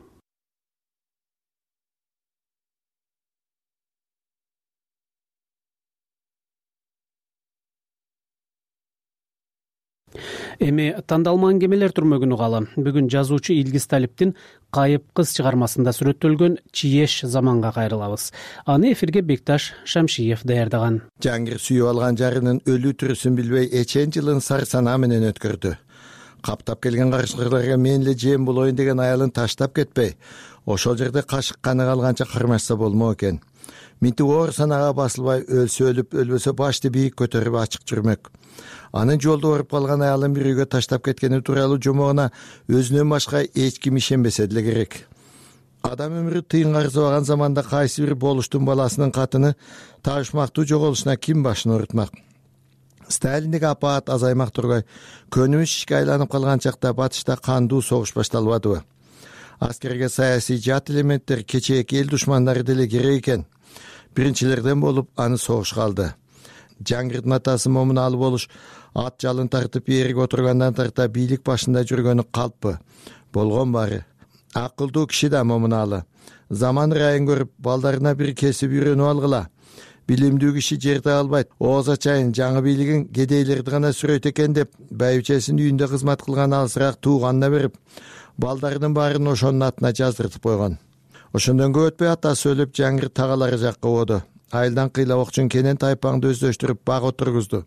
Эми тандалма аңгемелер түрмөгүнү калы. Бүгүн жазуучу Илгиз Талиптин Кайып кыз чыгармасында сүрөттөлгөн Чиеш заманга кайрылабыз. Аны эфирге Бекташ Шамшиев даярдаган. Жангир сүйүп алган жарынын өлүү түрүсүн билбей эчен жылын сар санаа менен өткөрдү. Каптап келген карышкырларга мен эле жем болоюн деген аялын таштап кетпей, ошол жерде кашык каны калганча кармашса болмок экен. Минти оор санаага басылбай өлсө өлүп, өлбөсө башты бийик көтөрүп ачык жүрмөк. Анын жолдо ооруп калган аялын бир үйгө таштап кеткени тууралуу жомогуна өзүнөн башка эч ким ишенбесе деле керек. Адам өмүрү тыйынга арзыбаган заманда кайсы бир болуштун баласынын катыны таашмактуу жоголушуна ким башын оорутмак? Сталиндик апаат азаймак тургай, көнүмүш ишке айланып калган чакта батышта кандуу согуш башталбадыбы? Аскерге саясий жат элементтер кечээки эл душмандары деле керек экен. Биринчилерден болуп аны согушка алды. Жангирдин атасы Момуналы болуш ат жалын тартып эрге отургандан тарта бийлик башында жүргөнү калппы? Болгон бары. Акылдуу киши да Момуналы. Заман ырайын көрүп, балдарына бир кесип үйрөнүп алгыла. Билимдүү киши жерде албайт. Ооз ачайын жаңы бийлигин кедейлерди гана сүрөйт экен деп, байбичесинин үйүндө кызмат кылган алысыраак тууганына берип, балдарынын баарын ошонун атына жаздыртып койгон. Ошондон көп өтпөй атасы өлүп, Жангир тагалары жакка оодо. Айылдан кыйла окчун кенен тайпаңды өздөштүрүп бак отургузду.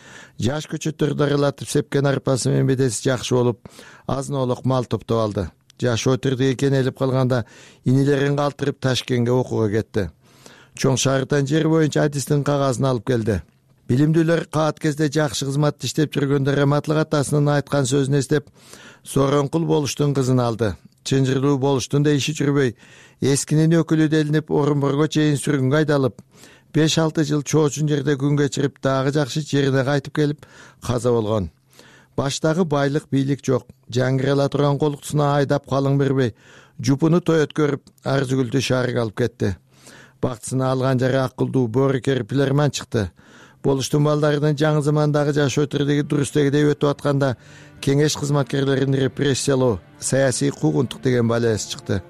Жаш көчөттөрдү дарылатып сепкен арпасы менен бедеси жакшы болуп, азын-олук мал топтоп алды. Жаш өтүрдү экен элип калганда инилерин калтырып Ташкентке окууга кетти. Чоң шаардан жер боюнча адистин кагазын алып келди. Билимдүүлөр каат кезде жакшы кызматты иштеп жүргөндө Раматлык атасынын айткан сөзүн эстеп, Сооронкул болуштун кызын алды. Чынжырлуу болуштун да иши жүрбөй, эскинин өкүлү делинип Орунборго чейин сүргүнгө айдалып, беш алты жыл чоочун жерде күн кечирип, дагы жакшы жерине кайтып келип каза болгон. Баштагы байлык бийлик жок. Жангир ала турган колуктусуна айдап калың бербей, жупуну той өткөрүп, Арзыгүлдү шаарга алып кетти. Бактысына алган жары акылдуу боорукер Пилерман чыкты. Болуштун балдарынын жаңы замандагы жаш өтүрдүгү дурустегидей өтүп атканда кеңеш кызматкерлерин репрессиялоо, саясий куугунтук деген баласы чыкты.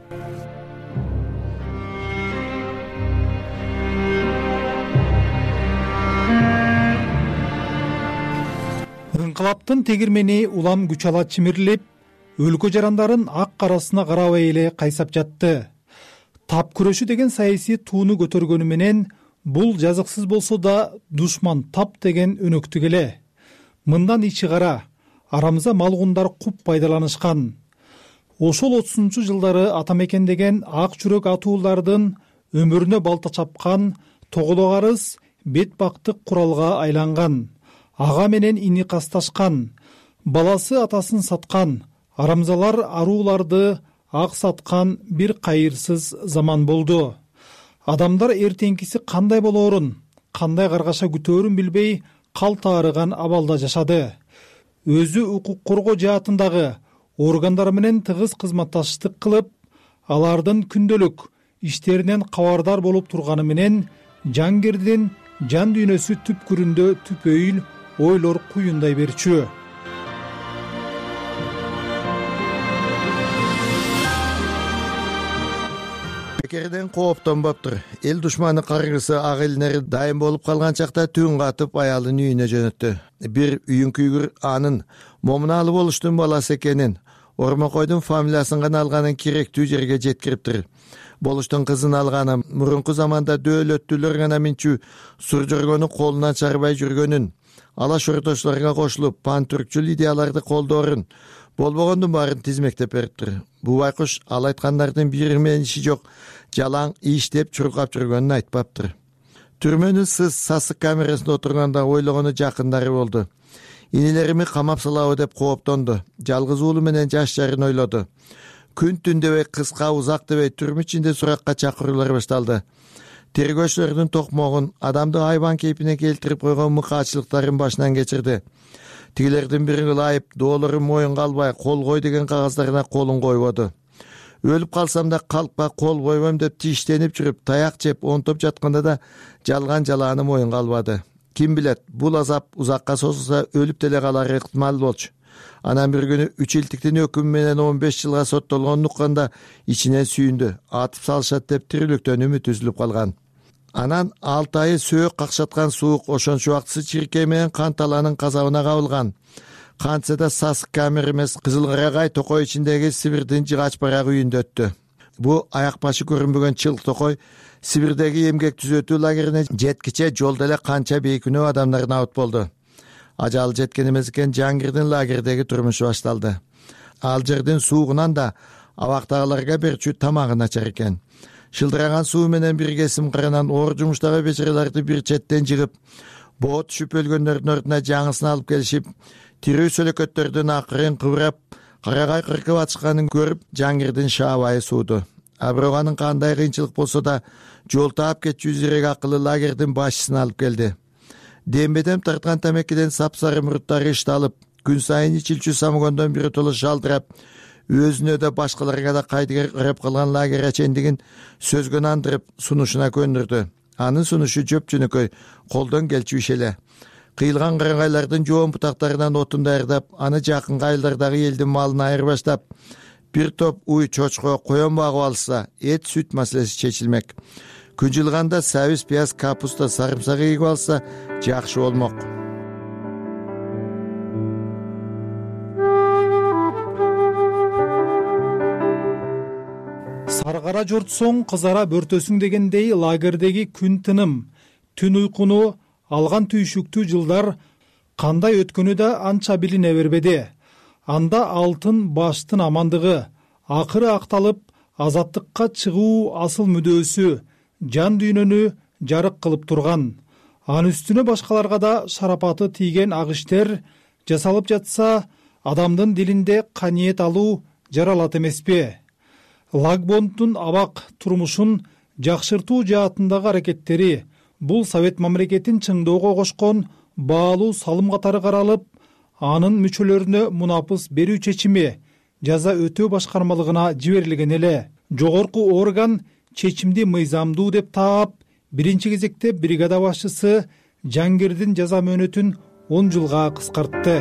Ыңкылаптын тегирмени улам күч ала чимирилип, өлкө жарандарын ак карасына карабай эле кайсап жатты. Тап күрөшү деген саясий тууну көтөргөнү менен бул жазыксыз болсо да душман тап деген өнөктүк эле. Мындан ичи кара, арамызда малгундар куп пайдаланышкан. Ошол отузунчу жылдары атамекен деген ак жүрөк атуулардын өмүрүнө балта чапкан тоголок арыз бет бактык куралга айланган. Ага менен ини касташкан, баласы атасын саткан, арамзалар арууларды ак саткан бир кайырсыз заман болду. Адамдар эртеңкиси кандай болоорун, кандай каргаша күтөөрүн билбей калт аарыган абалда жашады. Өзү укук коргоо жаатындагы органдар менен тыгыз кызматташтык кылып, алардын күндөлүк иштеринен кабардар болуп турганы менен Жангирдин жан дүйнөсү түпкүрүндө түпөйүл ойлор куюндай берчү. бекерден кооптонбоптур. Эл душманы каргысы ак элинери дайым болуп калган чакта түн катып аялын үйүнө жөнөттү. Бир үйүн күйгүр анын момуналуу болуштун баласы экенин, Ормокойдун фамилиясын гана алганын керектүү жерге жеткириптир. Болуштун кызын алганы мурунку заманда дөөлөттүүлөр гана минчүү суржөргөнү колунан чарбай жүргөнүн, алаш орточуларга кошулуп пантүркчүл идеяларды колдоорун, болбогондун баарын тизмектеп бериптир. Бул байкуш ал айткандардын бири менен иши жок, жалаң иштеп чуркап жүргөнүн айтпаптыр. Түрмөнүн сыз сасык камерасында отурганда ойлогону жакындары болду. Инилерими камап салабы деп кооптонду. Жалгыз уулу менен жаш жарын ойлоду. Күн түн дебей, кыска узак дебей түрмө ичинде суракка чакыруулар башталды. Тергөөчүлөрдүн токмогун, адамды айбан кейпине келтирип койгон мыкаачылыктарын башынан кечирди. Тигилердин бири ылайып, доолорун моюнга албай, кол кой деген кагаздарына колун койбоду. Өлүп калсам да калпка кол койбойм деп тиштенип жүрүп, таяк жеп, онтоп жатканда да жалган жалааны моюнга албады. Ким билет, бул азап узакка созулса өлүп деле калар ыктымал болчу. Анан бир күнү үч илтиктин өкүмү менен он беш жылга соттолгонун укканда ичинен сүйүндү. Атып салышат деп тирүүлүктөн үмүт үзүлүп калган. Анан алты айы сөөк какшаткан суук ошончо убактысы чиркей менен кан таланын казабына кабылган. Кантсе да сасык камера эмес, Кызыл Карагай токой ичиндеги Сибирдин жыгач барак үйүндө өттү. Бу аяк башы көрүнбөгөн чыл токой Сибирдеги эмгек түзөтүү лагерине жеткиче жолдо эле канча бейкүнөө адамдар набыт болду. Ажалы жеткен эмес экен, Жангирдин лагердеги турмушу башталды. Ал жердин суугунан да абактагыларга берчү тамагы начар экен. Шылдыраган суу менен бир кесим каранан оор жумуштагы бечерелерди бир четтен жыгып, боо түшүп өлгөндөрдүн ордуна жаңысын алып келишип, тирүү сөлөкөттөрдүн акырын кыбырап, Карагай кыркып атышканын көрүп, Жангирдин шаабайы сууду. А бирок анын кандай кыйынчылык болсо да жол таап кетчү зирек акылы лагердин башчысын алып келди. Дембеден тарткан тамекиден сапсары мурттары ишталып, күн сайын ичилчү самогондон бир толо шалдырап, өзүнө да башкаларга да кайдыгер карап калган лагерь ачендигин сөзгө нандырып, сунушуна көндүрдү. Анын сунушу жөп жөнөкөй, колдон келчү иш эле. Кыйылган карагайлардын жоон бутактарынан отун даярдап, аны жакын айылдардагы элдин малын айырбаштап, бир топ уй, чочко, коен багып алса, эт, сүт маселеси чечилмек. Күн жылганда сабиз, пияз, капуста, сарымсак эгип алса, жакшы болмок. Саргара жортсоң, кызара бөртөсүң дегендей лагердеги күн тыным, түн уйкуну алган түйшүктүү жылдар кандай өткөнү да анча билине бербеди. Анда алтын баштын амандыгы акыры акталып, азаттыкка чыгуу асыл мүдөөсү жан дүйнөнү жарык кылып турган. Анын үстүнө башкаларга да шарапаты тийген ак иштер жасалып жатса, адамдын дилинде каниет алуу жаралат эмеспи? Лагбондун абак турмушун жакшыртуу жаатындагы аракеттери бул Совет мамлекетин чыңдоого кошкон баалуу салым катары каралып, анын мүчөлөрүнө мунапыс берүү чечими жаза өтөө башкармалыгына жиберилген эле. Жогорку орган чечимди мыйзамдуу деп таап, биринчи кезекте бригада башчысы Жангирдин жаза мөөнөтүн он жылга кыскартты.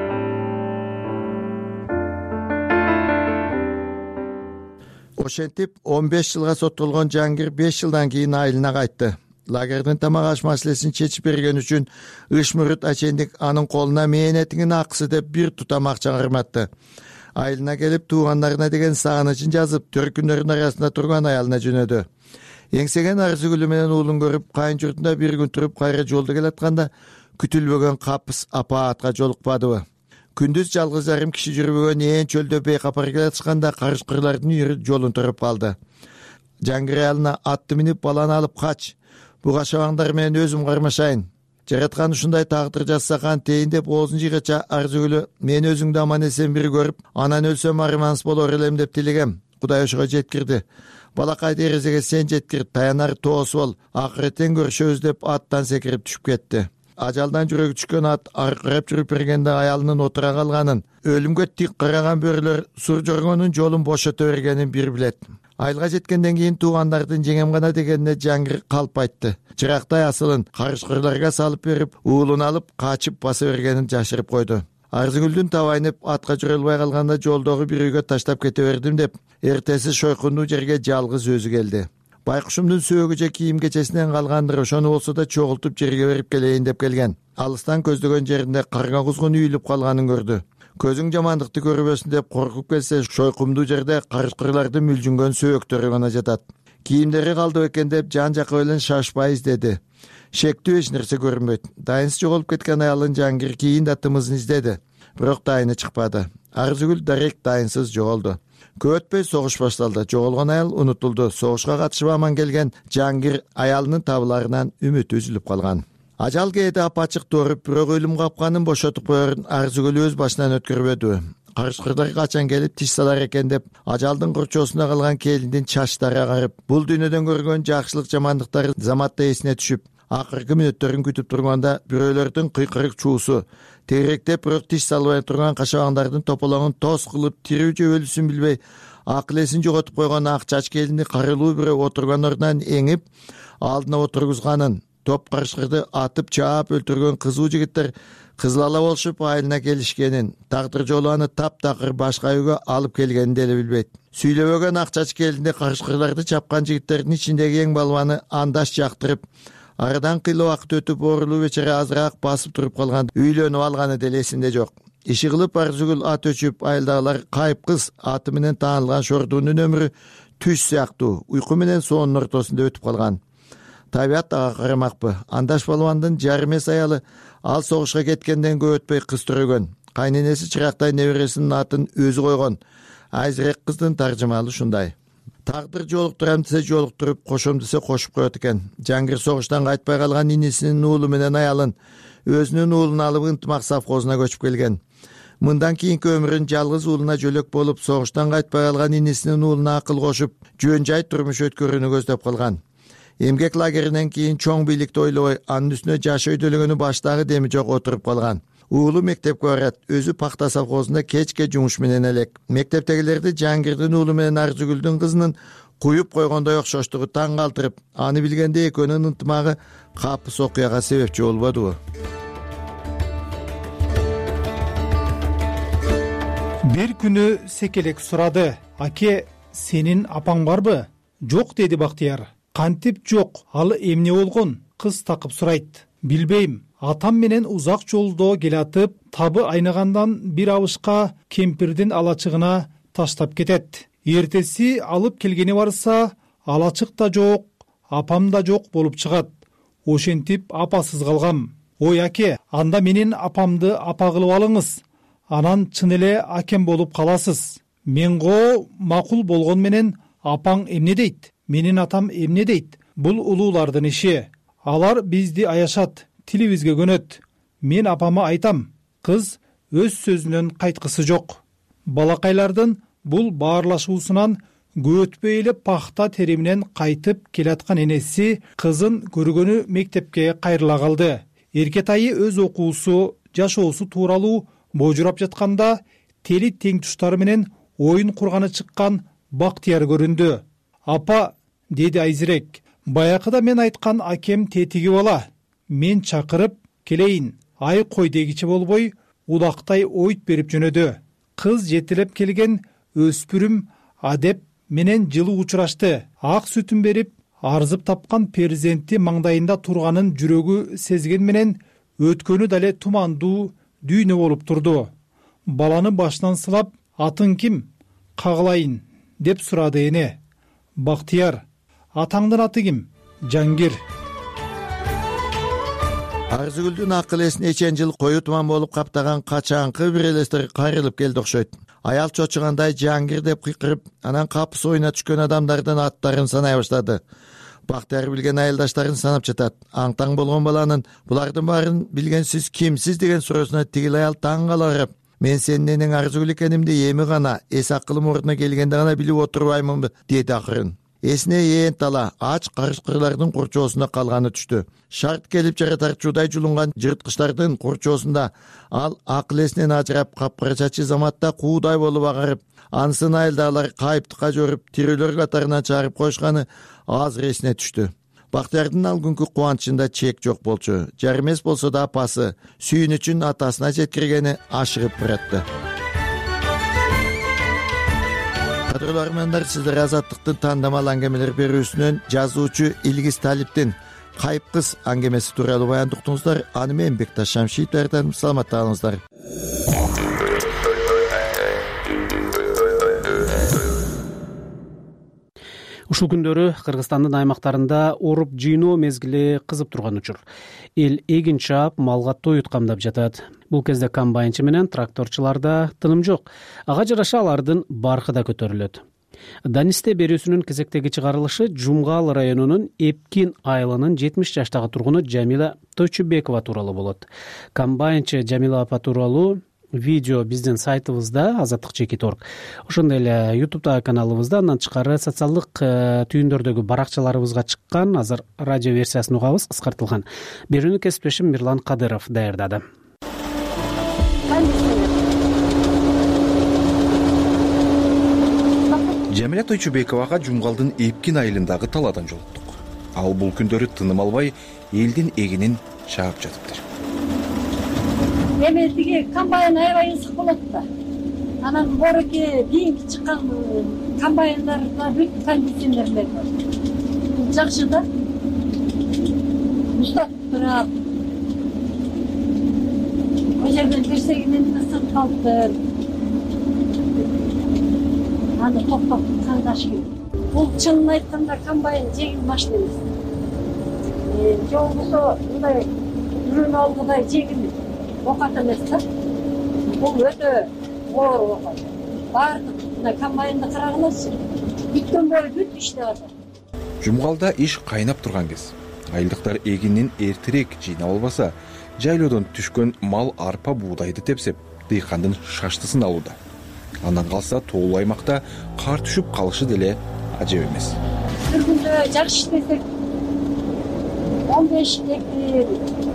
Ошентип он беш жылга соттолгон Жангир беш жылдан кийин айылына кайтты. Лагердин тамак аш маселесин чечип берген үчүн Ишмүрүт ачендик анын колуна мээнетиңин акысы деп бир тутам акча карматты. Айылына келип, туугандарына деген сагынычын жазып, төркүндөрдүн арасында турган аялына жөнөдү. Эңсеген арзы гүлү менен уулун көрүп, кайын журтунда бир күн туруп, кайра жолдо келатканда күтүлбөгөн капыс апаатка жолукпадыбы. Күндүз жалгыз жарым киши жүрбөгөн ээн чөлдө бейкапар келатышканда карышкырлардын үйрү жолун туруп калды. Жангир аялына атты минип баланы алып кач, буга шабаңдар менен өзүм кармашайын. Жараткан ушундай тагдыр жазса кантейин деп оозун жыйгача Арзыгүлү мен өзүңдү аман эсен бир көрүп, анан өлсөм армансыз болор элем деп тилегем. Кудай ошого жеткирди. Балакай дерезеге сен жеткир, таянар тоосу бол, акыреттен көрүшөбүз деп аттан секирип түшүп кетти. Ажалдан жүрөгү түшкөн ат аркырап жүрүп бергенде аялынын отура калганын, өлүмгө тик караган бөрүлөр сур жоргонун жолун бошото бергенин бир билет. Айылга жеткенден кийин туугандардын жеңем гана дегенине Жангир калп айтты. Чырактай асылын карышкырларга салып берип, уулун алып качып баса бергенин жашырып койду. Арзыгүлдүн табайынып атка жүрө албай калганда жолдогу бир үйгө таштап кете бердим деп эртеси шойкундуу жерге жалгыз өзү келди. Байкушумдун сөөгү же кийим кечесинен калгандыр, ошону болсо да чогултуп жерге берип келейин деп келген. Алыстан көздөгөн жеринде карга кузгун үйүлүп калганын көрдү. Көзүң жамандыкты көрбөсүн деп коркуп келсе, шойкумдуу жерде карышкырлардын мүлжүнгөн сөөктөрү гана жатат. Кийимдери калдып экен деп жан жакка менен шашпай издеди. Шектүү эч нерсе көрүнбөйт. Дайынсы жоголуп кеткен аялын Жангир кийин да тымызын издеди, бирок дайыны чыкпады. Арзыгүл дарек дайынсыз жоголду. Көп өтпөй согуш башталды. Жоголгон аял унутулду. Согушка катышып аман келген Жангир аялынын табыларынан үмүтү үзүлүп калган. Ажал кээде апачык торуп, бирок өлүм капканын бошотуп коерун Арзыгүл өз башынан өткөрбөдү. Карышкырдар качан келип тиш салар экен деп ажалдын курчоосунда калган келиндин чачтары агарып, бул дүйнөдөн көргөн жакшылык жамандыктары заматта эсине түшүп, акыркы мүнөттөрүн күтүп турганда бирөөлөрдүн кыйкырык чуусу, тегеректеп бирок тиш салбай турган кашабаңдардын тополоңун тоз кылып, тирүү же өлүсүн билбей акыл эсин жоготуп койгон ак чач келинди карылуу бирөө отурган ордунан эңип алдына отургузганын, топ карышкырды атып чаап өлтүргөн кызуу жигиттер кызыл ала болушуп айылына келишкенин, тагдыр жолу аны таптакыр башка үйгө алып келгенин деле билбейт. Сүйлөбөгөн ак чач келинди карышкырларды чапкан жигиттердин ичиндеги эң балбаны андаш жактырып, арадан кыйла убакыт өтүп оорулуу бечара азыраак басып туруп калган, үйлөнүп алганы деле эсинде жок. Иши кылып Арзыгүл ат өчүп, айылдагылар кайып кыз аты менен таанылган шордуунун өмүрү түш сыяктуу уйку менен соонун ортосунда өтүп калган. Табият ага карамакпы. Андаш балбандын жарымес аялы ал согушка кеткенден көп өтпөй кыз төрөгөн. Кайненеси чырактай небересинин атын өзү койгон. Айзырек кыздын таржымалы ушундай: тагдыр жолуктурам десе жолуктуруп, кошом десе кошуп коет экен. Жангир согуштан кайтпай калган инисинин уулу менен аялын, өзүнүн уулун алып ынтымак совхозуна көчүп келген. Мындан кийинки өмүрүн жалгыз уулуна жөлөк болуп, согуштан кайтпай калган инисинин уулуна акыл кошуп, жөн жай турмуш өткөрүүнү көздөп калган. Эмгек лагеринен кийин чоң бийликти ойлобой, анын үстүнө жаш өйдөлөгөнү баштагы деми жок отуруп калган. Уулу мектепке барат, өзү пахта совхозунда кечке жумуш менен элек. Мектептегилерди Жангирдин уулу менен Арзыгүлдүн кызынын куюп койгондой окшоштугу таң калтырып, аны билгенде экөөнүн ынтымагы капыс окуяга себепчи болбодубу? Бир күнү Секелек сурады: "Аке, сенин апаң барбы?" "Жок" деди Бактияр. "Кантип жок? Ал эмне болгон?" Кыз такып сурайт. "Билбейм. Атам менен узак жолдо келатып, табы айныгандан бир абышка кемпирдин алачыгына таштап кетет. Эртеси алып келгени барса, алачык да жок, апам да жок болуп чыгат. Ошентип апасыз калгам. Ой аке, анда менин апамды апа кылып алыңыз. Анан чын эле акем болуп каласыз. Менго макул болгон менен апаң эмне дейт? Менин атам эмне дейт? Бул улуулардын иши. Алар бизди аяшат, тилибизге көнөт. Мен апама айтам." Кыз өз сөзүнөн кайткысы жок. Балакайлардын бул баарлашуусунан көп өтпөй эле пахта териминен кайтып келаткан энеси кызын көргөнү мектепке кайрыла калды. Эркетайы өз окуусу, жашоосу тууралуу божурап жатканда тели тең туштары менен оюн курганы чыккан Бактияр көрүндү. "Апа", деди Айзирек, "баякыда мен айткан акем тетиги бала. Мен чакырып келейин." Ай кой дегичи болбой, улактай ойт берип жөнөдү. Кыз жетелеп келген өспүрүм адеп менен жылуу учурашты. Ак сүтүн берип, арзып тапкан перзенти маңдайында турганын жүрөгү сезген менен өткөнү дале тумандуу дүйнө болуп турду. Баланы башынан сылап, "Атың ким? Кагылайын?" деп сурады эне. "Бактияр." "Атаңдын аты ким?" "Жангир." Арзыгүлдүн акыл эсин эчен жыл кою туман болуп каптаган качанкы бир элестер кайрылып келди окшойт. Аял чочугандай Жангир деп кыйкырып, анан капыс оюна түшкөн адамдардын аттарын санай баштады. Бактияр билген айылдаштарын санап жатат. Аң-таң болгон баланын булардын баарын билген сиз кимсиз деген суроосуна тигил аял таң кала карап, "Мен сенин энең Арзыгүл экенимди эми гана, эс акылым ордуна келгенде гана билип отурбаймынбы?" деди акырын. Эсине ээн тала ач карышкырлардын курчоосунда калганы түштү. Шарт келип жара тарчуудай жулунган жырткычтардын курчоосунда ал акыл эсинен ажырап, капкара чачы заматта куудай болуп агарып, ансын айылдагылар кайыптыкка жоруп, тирүүлөр катарынан чыгарып коюшканы азыр эсине түштү. Бактиярдын ал күнкү кубанычында чек жок болчу. Жар эмес болсо да апасы сүйүнүчүн атасына жеткиргени ашыгып баратты. Кадырлуу армандар, сиздер Азаттыктын тандамал аңгемелер берүүсүнөн жазуучу Илгиз Талиптин Кайып кыз аңгемеси тууралуу баяндыктыңыздар. Аны мен Бекташ Шамшиев даярдадым. Саламатта калыңыздар. Ушул күндөрү Кыргызстандын аймактарында оруп жыйноо мезгили кызып турган учур. Эл эгин чаап, малга тоют камдап жатат. Бул кезде комбайнчы менен тракторчуларда тыным жок. Ага жараша алардын баркы да көтөрүлөт. Данисте берүүсүнүн кезектеги чыгарылышы Жумгал районунун Эпкин айылынын жетимиш жаштагы тургуну Жамила Тойчубекова тууралуу болот. Комбайнчы Жамила апа тууралуу видео биздин сайтыбызда азаттык чекит точка орг, ошондой эле ютубтагы каналыбызда, андан тышкары социалдык түйүндөрдөгү баракчаларыбызга чыккан. Азыр радио версиясын угабыз, кыскартылган. Берүүнү кесиптешим Мирлан Кадыров даярдады. Жамила Тойчубековага Жумгалдын Эпкин айылындагы талаадан жолуктук. Ал бул күндөрү тыным албай элдин эгинин чаап жатыптыр. Эми тиги комбайн аябай ысык болот да. Анан бороке кийинки чыккан комбайндарда бүт кондиционерлер бар. Жакшы да. Уктатып турат. О жерден берсегинен ысык калыптыр. Аны токтоп кандаш керек. Бул чынын айтканда комбайн жеңил машина эмес. Жол болсо мындай үрүн алгыдай жеңил окат эмес да. Бул өтө оор окат. Баардык мына комбайнды карагылачы. Бүткөн бою бүт иштеп атат. Жумгалда иш кайнап турган кез. Айылдыктар эгинин эртерээк жыйнап албаса, жайлоодон түшкөн мал, арпа, буудайды тепсеп, дыйкандын шаштысын алууда. Андан калса тоолуу аймакта кар түшүп калышы деле ажеп эмес. Бир күндө жакшы иштесек он беш гектар.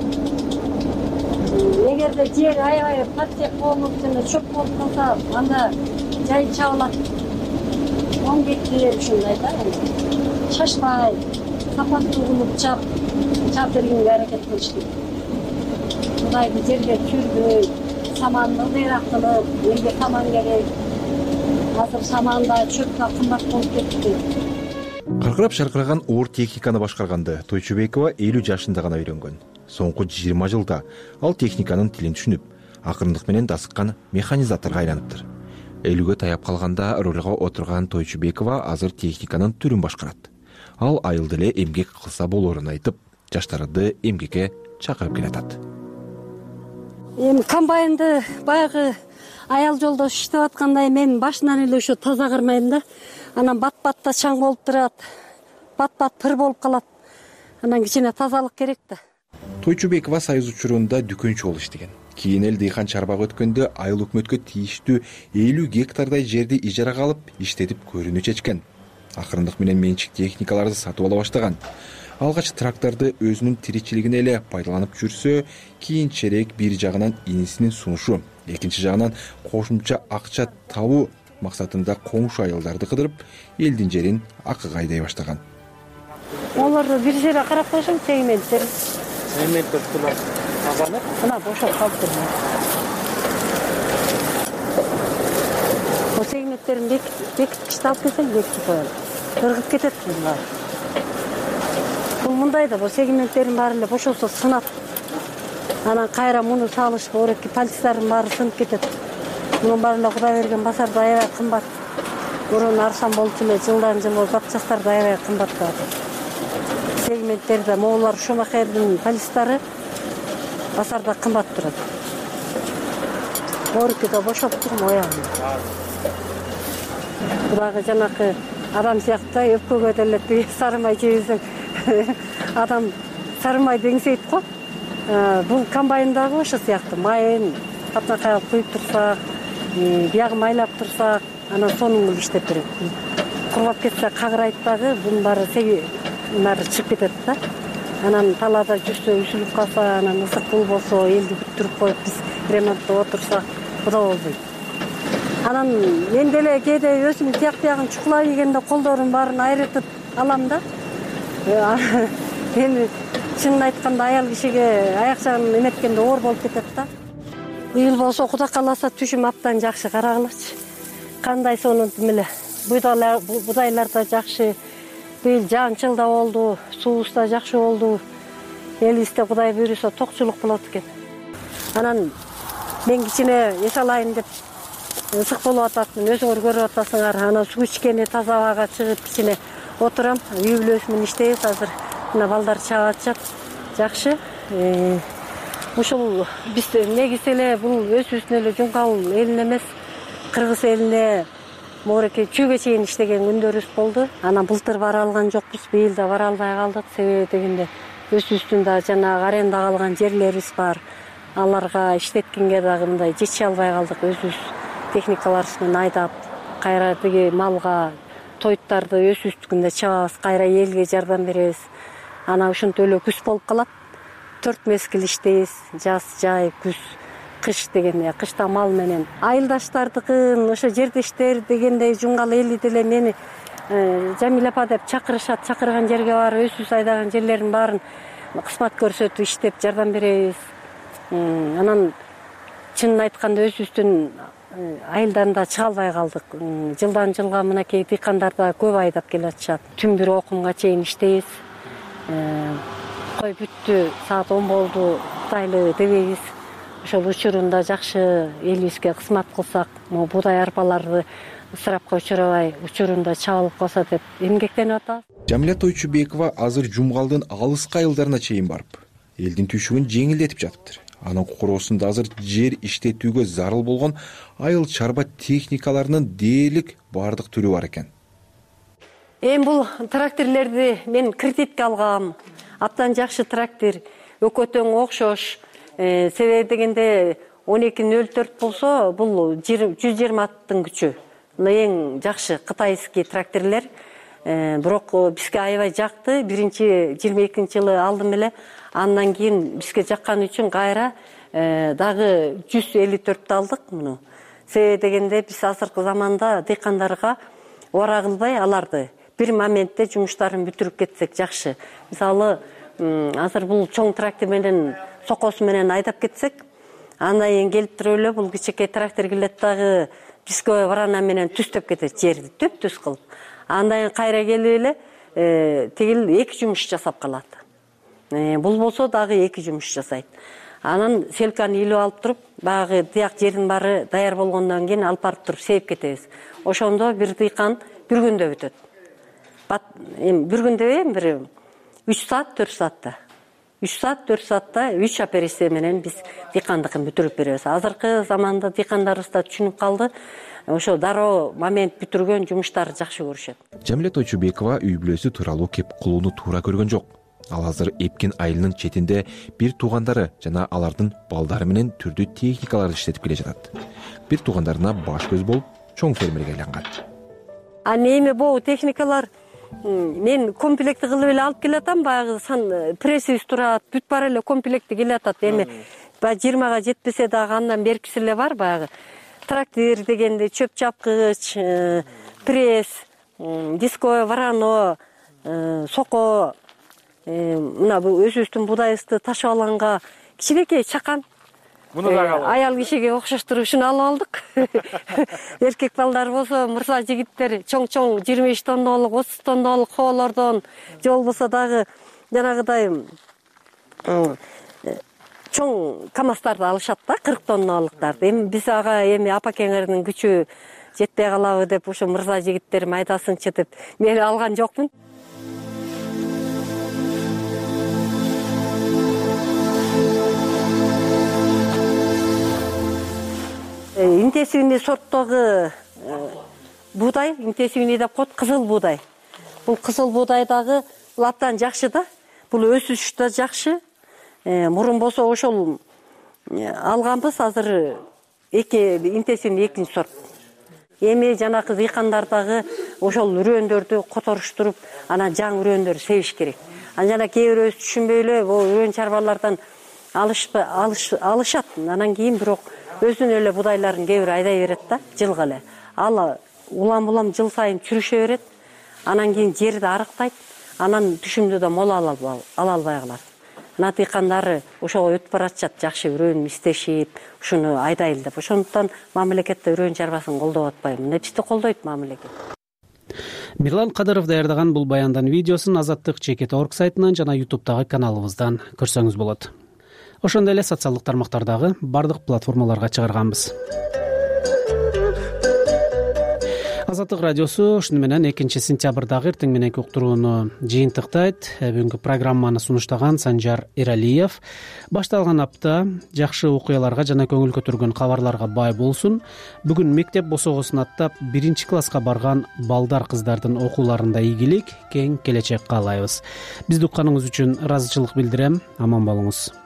Эгерде жер аябай паттек болуп жана чөп болуп калса, анда жай чабылат. он гектар ушундай да. Шашпай, сапаттуу кылып чап, чап бергенге аракет кылыш керек. Мындайды жерге түрбөй, саманды ылдыйраак кылып, элге саман керек. Азыр саманда чөп да кымбат болуп кетти. Кыркырап шаркыраган оор техниканы башкарганды Тойчубекова элүү жашында гана үйрөнгөн. Соңку жыйырма жылда ал техниканын тилин түшүнүп, акырындык менен дасыккан механизаторго айланыптыр. элүүгө таяп калганда рөлгө отурган Тойчубекова азыр техниканын түрүн башкарат. Ал айылда эле эмгек кылса болоорун айтып, жаштарды эмгекке чакырып келатат. Эми комбайнды баягы аял жолдош иштеп аткандай мен башынан эле ошо таза кырмайм да. Анан бат-батта чаң болуп турат. Бат-бат пыр болуп калат. Анан кичине тазалык керек да. Тойчубекова Союз учурунда дүкөнчү болуп иштеген. Кийин эл дыйкан чарбак өткөндө айыл өкмөткө тийиштүү элүү гектардай жерди ижарага алып иштетип көрүүнү чечкен. Акырындык менен менчик техникаларды сатып ала баштаган. Алгач тракторду өзүнүн тиричилигине эле пайдаланып жүрсө, кийинчерээк бир жагынан инисинин сунушу, экинчи жагынан кошумча акча табуу максатында коңшу айылдарды кыдырып, элдин жерин акыга айдай баштаган. Оларды бир жерге карап коюшум, сегменттер. Сегменттер турат. Абаны мына бошоп калыптыр. Бул сегменттерин бекиткичти алып келсең, бекитип коелу. Кыргып кетет булар. Бул мындай да, бул сегменттерин баары эле бошосо сынат. Анан кайра муну салыш керек, пальцтардын баары сынып кетет. Мунун баары эле Кудай берген базарда аябай кымбат. Мурун арзан болчу эле, жылдан жылы запчастар да аябай кымбаттап атат. Сегменттерде моулар Шумахердин пальцтары базарда кымбат турат. Оркида бошоп турмун оягын. Дагы жанакы адам сыяктуу өпкөгө деле сарымай жебесең адам сарымай деңсейт го. Бул комбайндагы ошо сыяктуу майын катнакай куюп турсак, биягы майлап турсак, анан сонун кылып иштеп берет. Кургап кетсе кагырайт дагы, бунун баары нары чыгып кетет да. Анан талаада жүрсө үзүлүп калса, анан ысык бул болсо элди бүттүрүп коюп биз ремонттоп отурсак, куда болбойт. Анан мен деле кээде өзүм тияк биягын чукулап ийгенде колдорун баарын айрытып алам да. эми чынын айтканда аял кишиге аяк жагын эметкенде оор болуп кетет да. Быйыл болсо Кудай кааласа түшүм абдан жакшы, карагылачы. Кандай сонун эле будайлар да жакшы. Быйыл жаан-чыл да болду, суубуз да жакшы болду. Элибизде Кудай буйруса токчулук болот экен. Анан мен кичине эс алайын деп ысык болуп атат, өзүңөр көрүп атасыңар. Анан суу ичкени таза абага чыгып кичине отурам. Үй бүлөбүз менен иштейбиз азыр. Мына балдар чаап атышат. Жакшы. Ушул биз негизи эле бул өзүбүздүн эле жунгал элин эмес, кыргыз элине моореке чүйгө чейин иштеген күндөрүбүз болду. Анан былтыр бара алган жокпуз, быйыл да бара албай калдык. Себеби дегенде өзүбүздүн да жанагы аренда калган жерлерибиз бар. Аларга иштеткенге дагы мындай жетише албай калдык. Өзүбүз техникаларыбыз менен айдап, кайра тиги малга тоюттарды өзүбүздүкүндө чабабыз, кайра элге жардам беребиз. Анан ушинтип эле күз болуп калат. Төрт мезгил иштейбиз. Жаз, жай, күз, кыш дегенде, кышта мал менен. Айылдаштардыкын, ошо жердештер дегенде жунгал эли деле мени Жамиля апа деп чакырышат. Чакырган жерге барып, өзүбүз айдаган жерлердин баарын кызмат көрсөтүп иштеп жардам беребиз. Анан чынын айтканда өзүбүздүн айылдан да чыга албай калдык. Жылдан жылга мынакей дыйкандар да көп айдап келатышат. Түн бир окумга чейин иштейбиз. Кой бүттү, саат он болду, Кудайлы дебейбиз. Ошол учурунда жакшы элибизге кызмат кылсак, могу будай арпаларды ысырапка учурабай, учурунда чабылып калса деп эмгектенип атабыз. Жамиля Тойчубекова азыр жумгалдын алыскы айылдарына чейин барып, элдин түйшүгүн жеңилдетип жатыптыр. Анын короосунда азыр жер иштетүүгө зарыл болгон айыл чарба техникаларынын дээрлик бардык түрү бар экен. Эми бул тракторлорду мен кредитке алгам. Абдан жакшы трактор, өкөтөң окшош. Себеби дегенде он эки нөл төрт болсо, бул жүз жыйырма аттын күчү. Эң жакшы кытайский тракторлор. Бирок бизге аябай жакты. Биринчи жыйырма экинчи жылы алдым эле. Андан кийин бизге жаккан үчүн кайра дагы жүз элүү төрттү алдык муну. Себеби дегенде биз азыркы заманда дыйкандарга ора кылбай аларды бир моментте жумуштарын бүтүрүп кетсек жакшы. Мисалы, азыр бул чоң трактор менен сокосу менен айдап кетсек, андан кийин келип туруп эле бул кичинекей трактор келет дагы бизге барана менен түстөп кетет жерди, төп-түз кылып. Андан кийин кайра келип эле тигил эки жумуш жасап калат. Бул болсо дагы эки жумуш жасайт. Анан селканы илип алып туруп, баягы тияк жердин баары даяр болгондон кийин алып барып туруп сейип кетебиз. Ошондо бир дыйкан бир күндө бүтөт. Эми бир күндө эми бир үч саат, төрт саатта. үч саат, төрт саатта үч операция менен биз дыйкандыкын бүтүрүп беребиз. Азыркы заманда дыйкандарыбыз да түшүнүп калды. Ошо дароо момент бүтүргөн жумуштарды жакшы көрүшөт. Жамиля Тойчубекова үй бүлөсү тууралуу кеп кылууну туура көргөн жок. Ал азыр Эпкин айылынын четинде бир туугандары жана алардын балдары менен түрдүү техникаларды иштетип келе жатат. Бир туугандарына баш көз болуп, чоң фермерге айланган. А эми бул техникалар мен комплекти кылып эле алып келатам, баягы сан прессибиз турат, бүт бар эле комплекти келатат. Эми баягы жыйырмага жетпесе дагы андан беркиси эле бар, баягы трактор дегенде чөп чапкыч, пресс, дисковое варано, соко, мына өзүбүздүн будайыбызды ташып алганга кичинекей чакан. Муну дагы аял кишиге окшоштуруп ушуну алып алдык. Эркек балдар болсо, мырза жигиттер чоң-чоң жыйырма үч тоннолук, отуз тоннолук хоолордон, же болбосо дагы жанагыдай чоң камаздарды алышат да, кырк тоннолуктарды. Эми биз ага эми апа-кеңердин күчү жетпей калабы деп ошо мырза жигиттер майдасынчы деп мен алган жокмун. Интенсивный сорттогу буудай, интенсивный деп коет, кызыл буудай. Бул кызыл буудай дагы абдан жакшы да. Бул өсүш да жакшы. Мурун болсо ошол алганбыз, азыр эки интенсивный экинчи сорт. Эми жанакы дыйкандар дагы ошол үрөндөрдү которуштуруп, анан жаңы үрөндөр себиш керек. Анан жана кээ бирөөбүз түшүнбөй эле бул үрөн чарбалардан алышат. Анан кийин бирок өзүнүн эле будайларын кээ бир айдай берет да, жылга эле. Ал улам-улам жыл сайын чүрүшө берет. Анан кийин жерди арыктайт. анан түшүмдү да мола ала албай калат. Мына дыйкандар ошого өтүп баратышат, жакшы үрөөнү истешип, ушуну айдайлы деп. Ошондуктан мамлекет да үрөөн чарбасын колдоп атпайбы, нечити колдойт мамлекет. Мирлан Кадыров даярдаган бул баяндын видеосун Азаттык чекит точка орг сайтынан жана ютубтагы каналыбыздан көрсөңүз болот. Ошондой эле социалдык тармактардагы бардык платформаларга чыгарганбыз. Азаттык радиосу ушуну менен экинчи сентябрдагы эртең мененки уктурууну жыйынтыктайт. Бүгүнкү программаны сунуштаган Санжар Эралиев. Башталган апта жакшы окуяларга жана көңүл көтөргөн кабарларга бай болсун. Бүгүн мектеп босогосун аттап биринчи класска барган балдар кыздардын окууларында ийгилик, кең келечек каалайбыз. Бизди укканыңыз үчүн ыраазычылык билдирем. Аман болуңуз.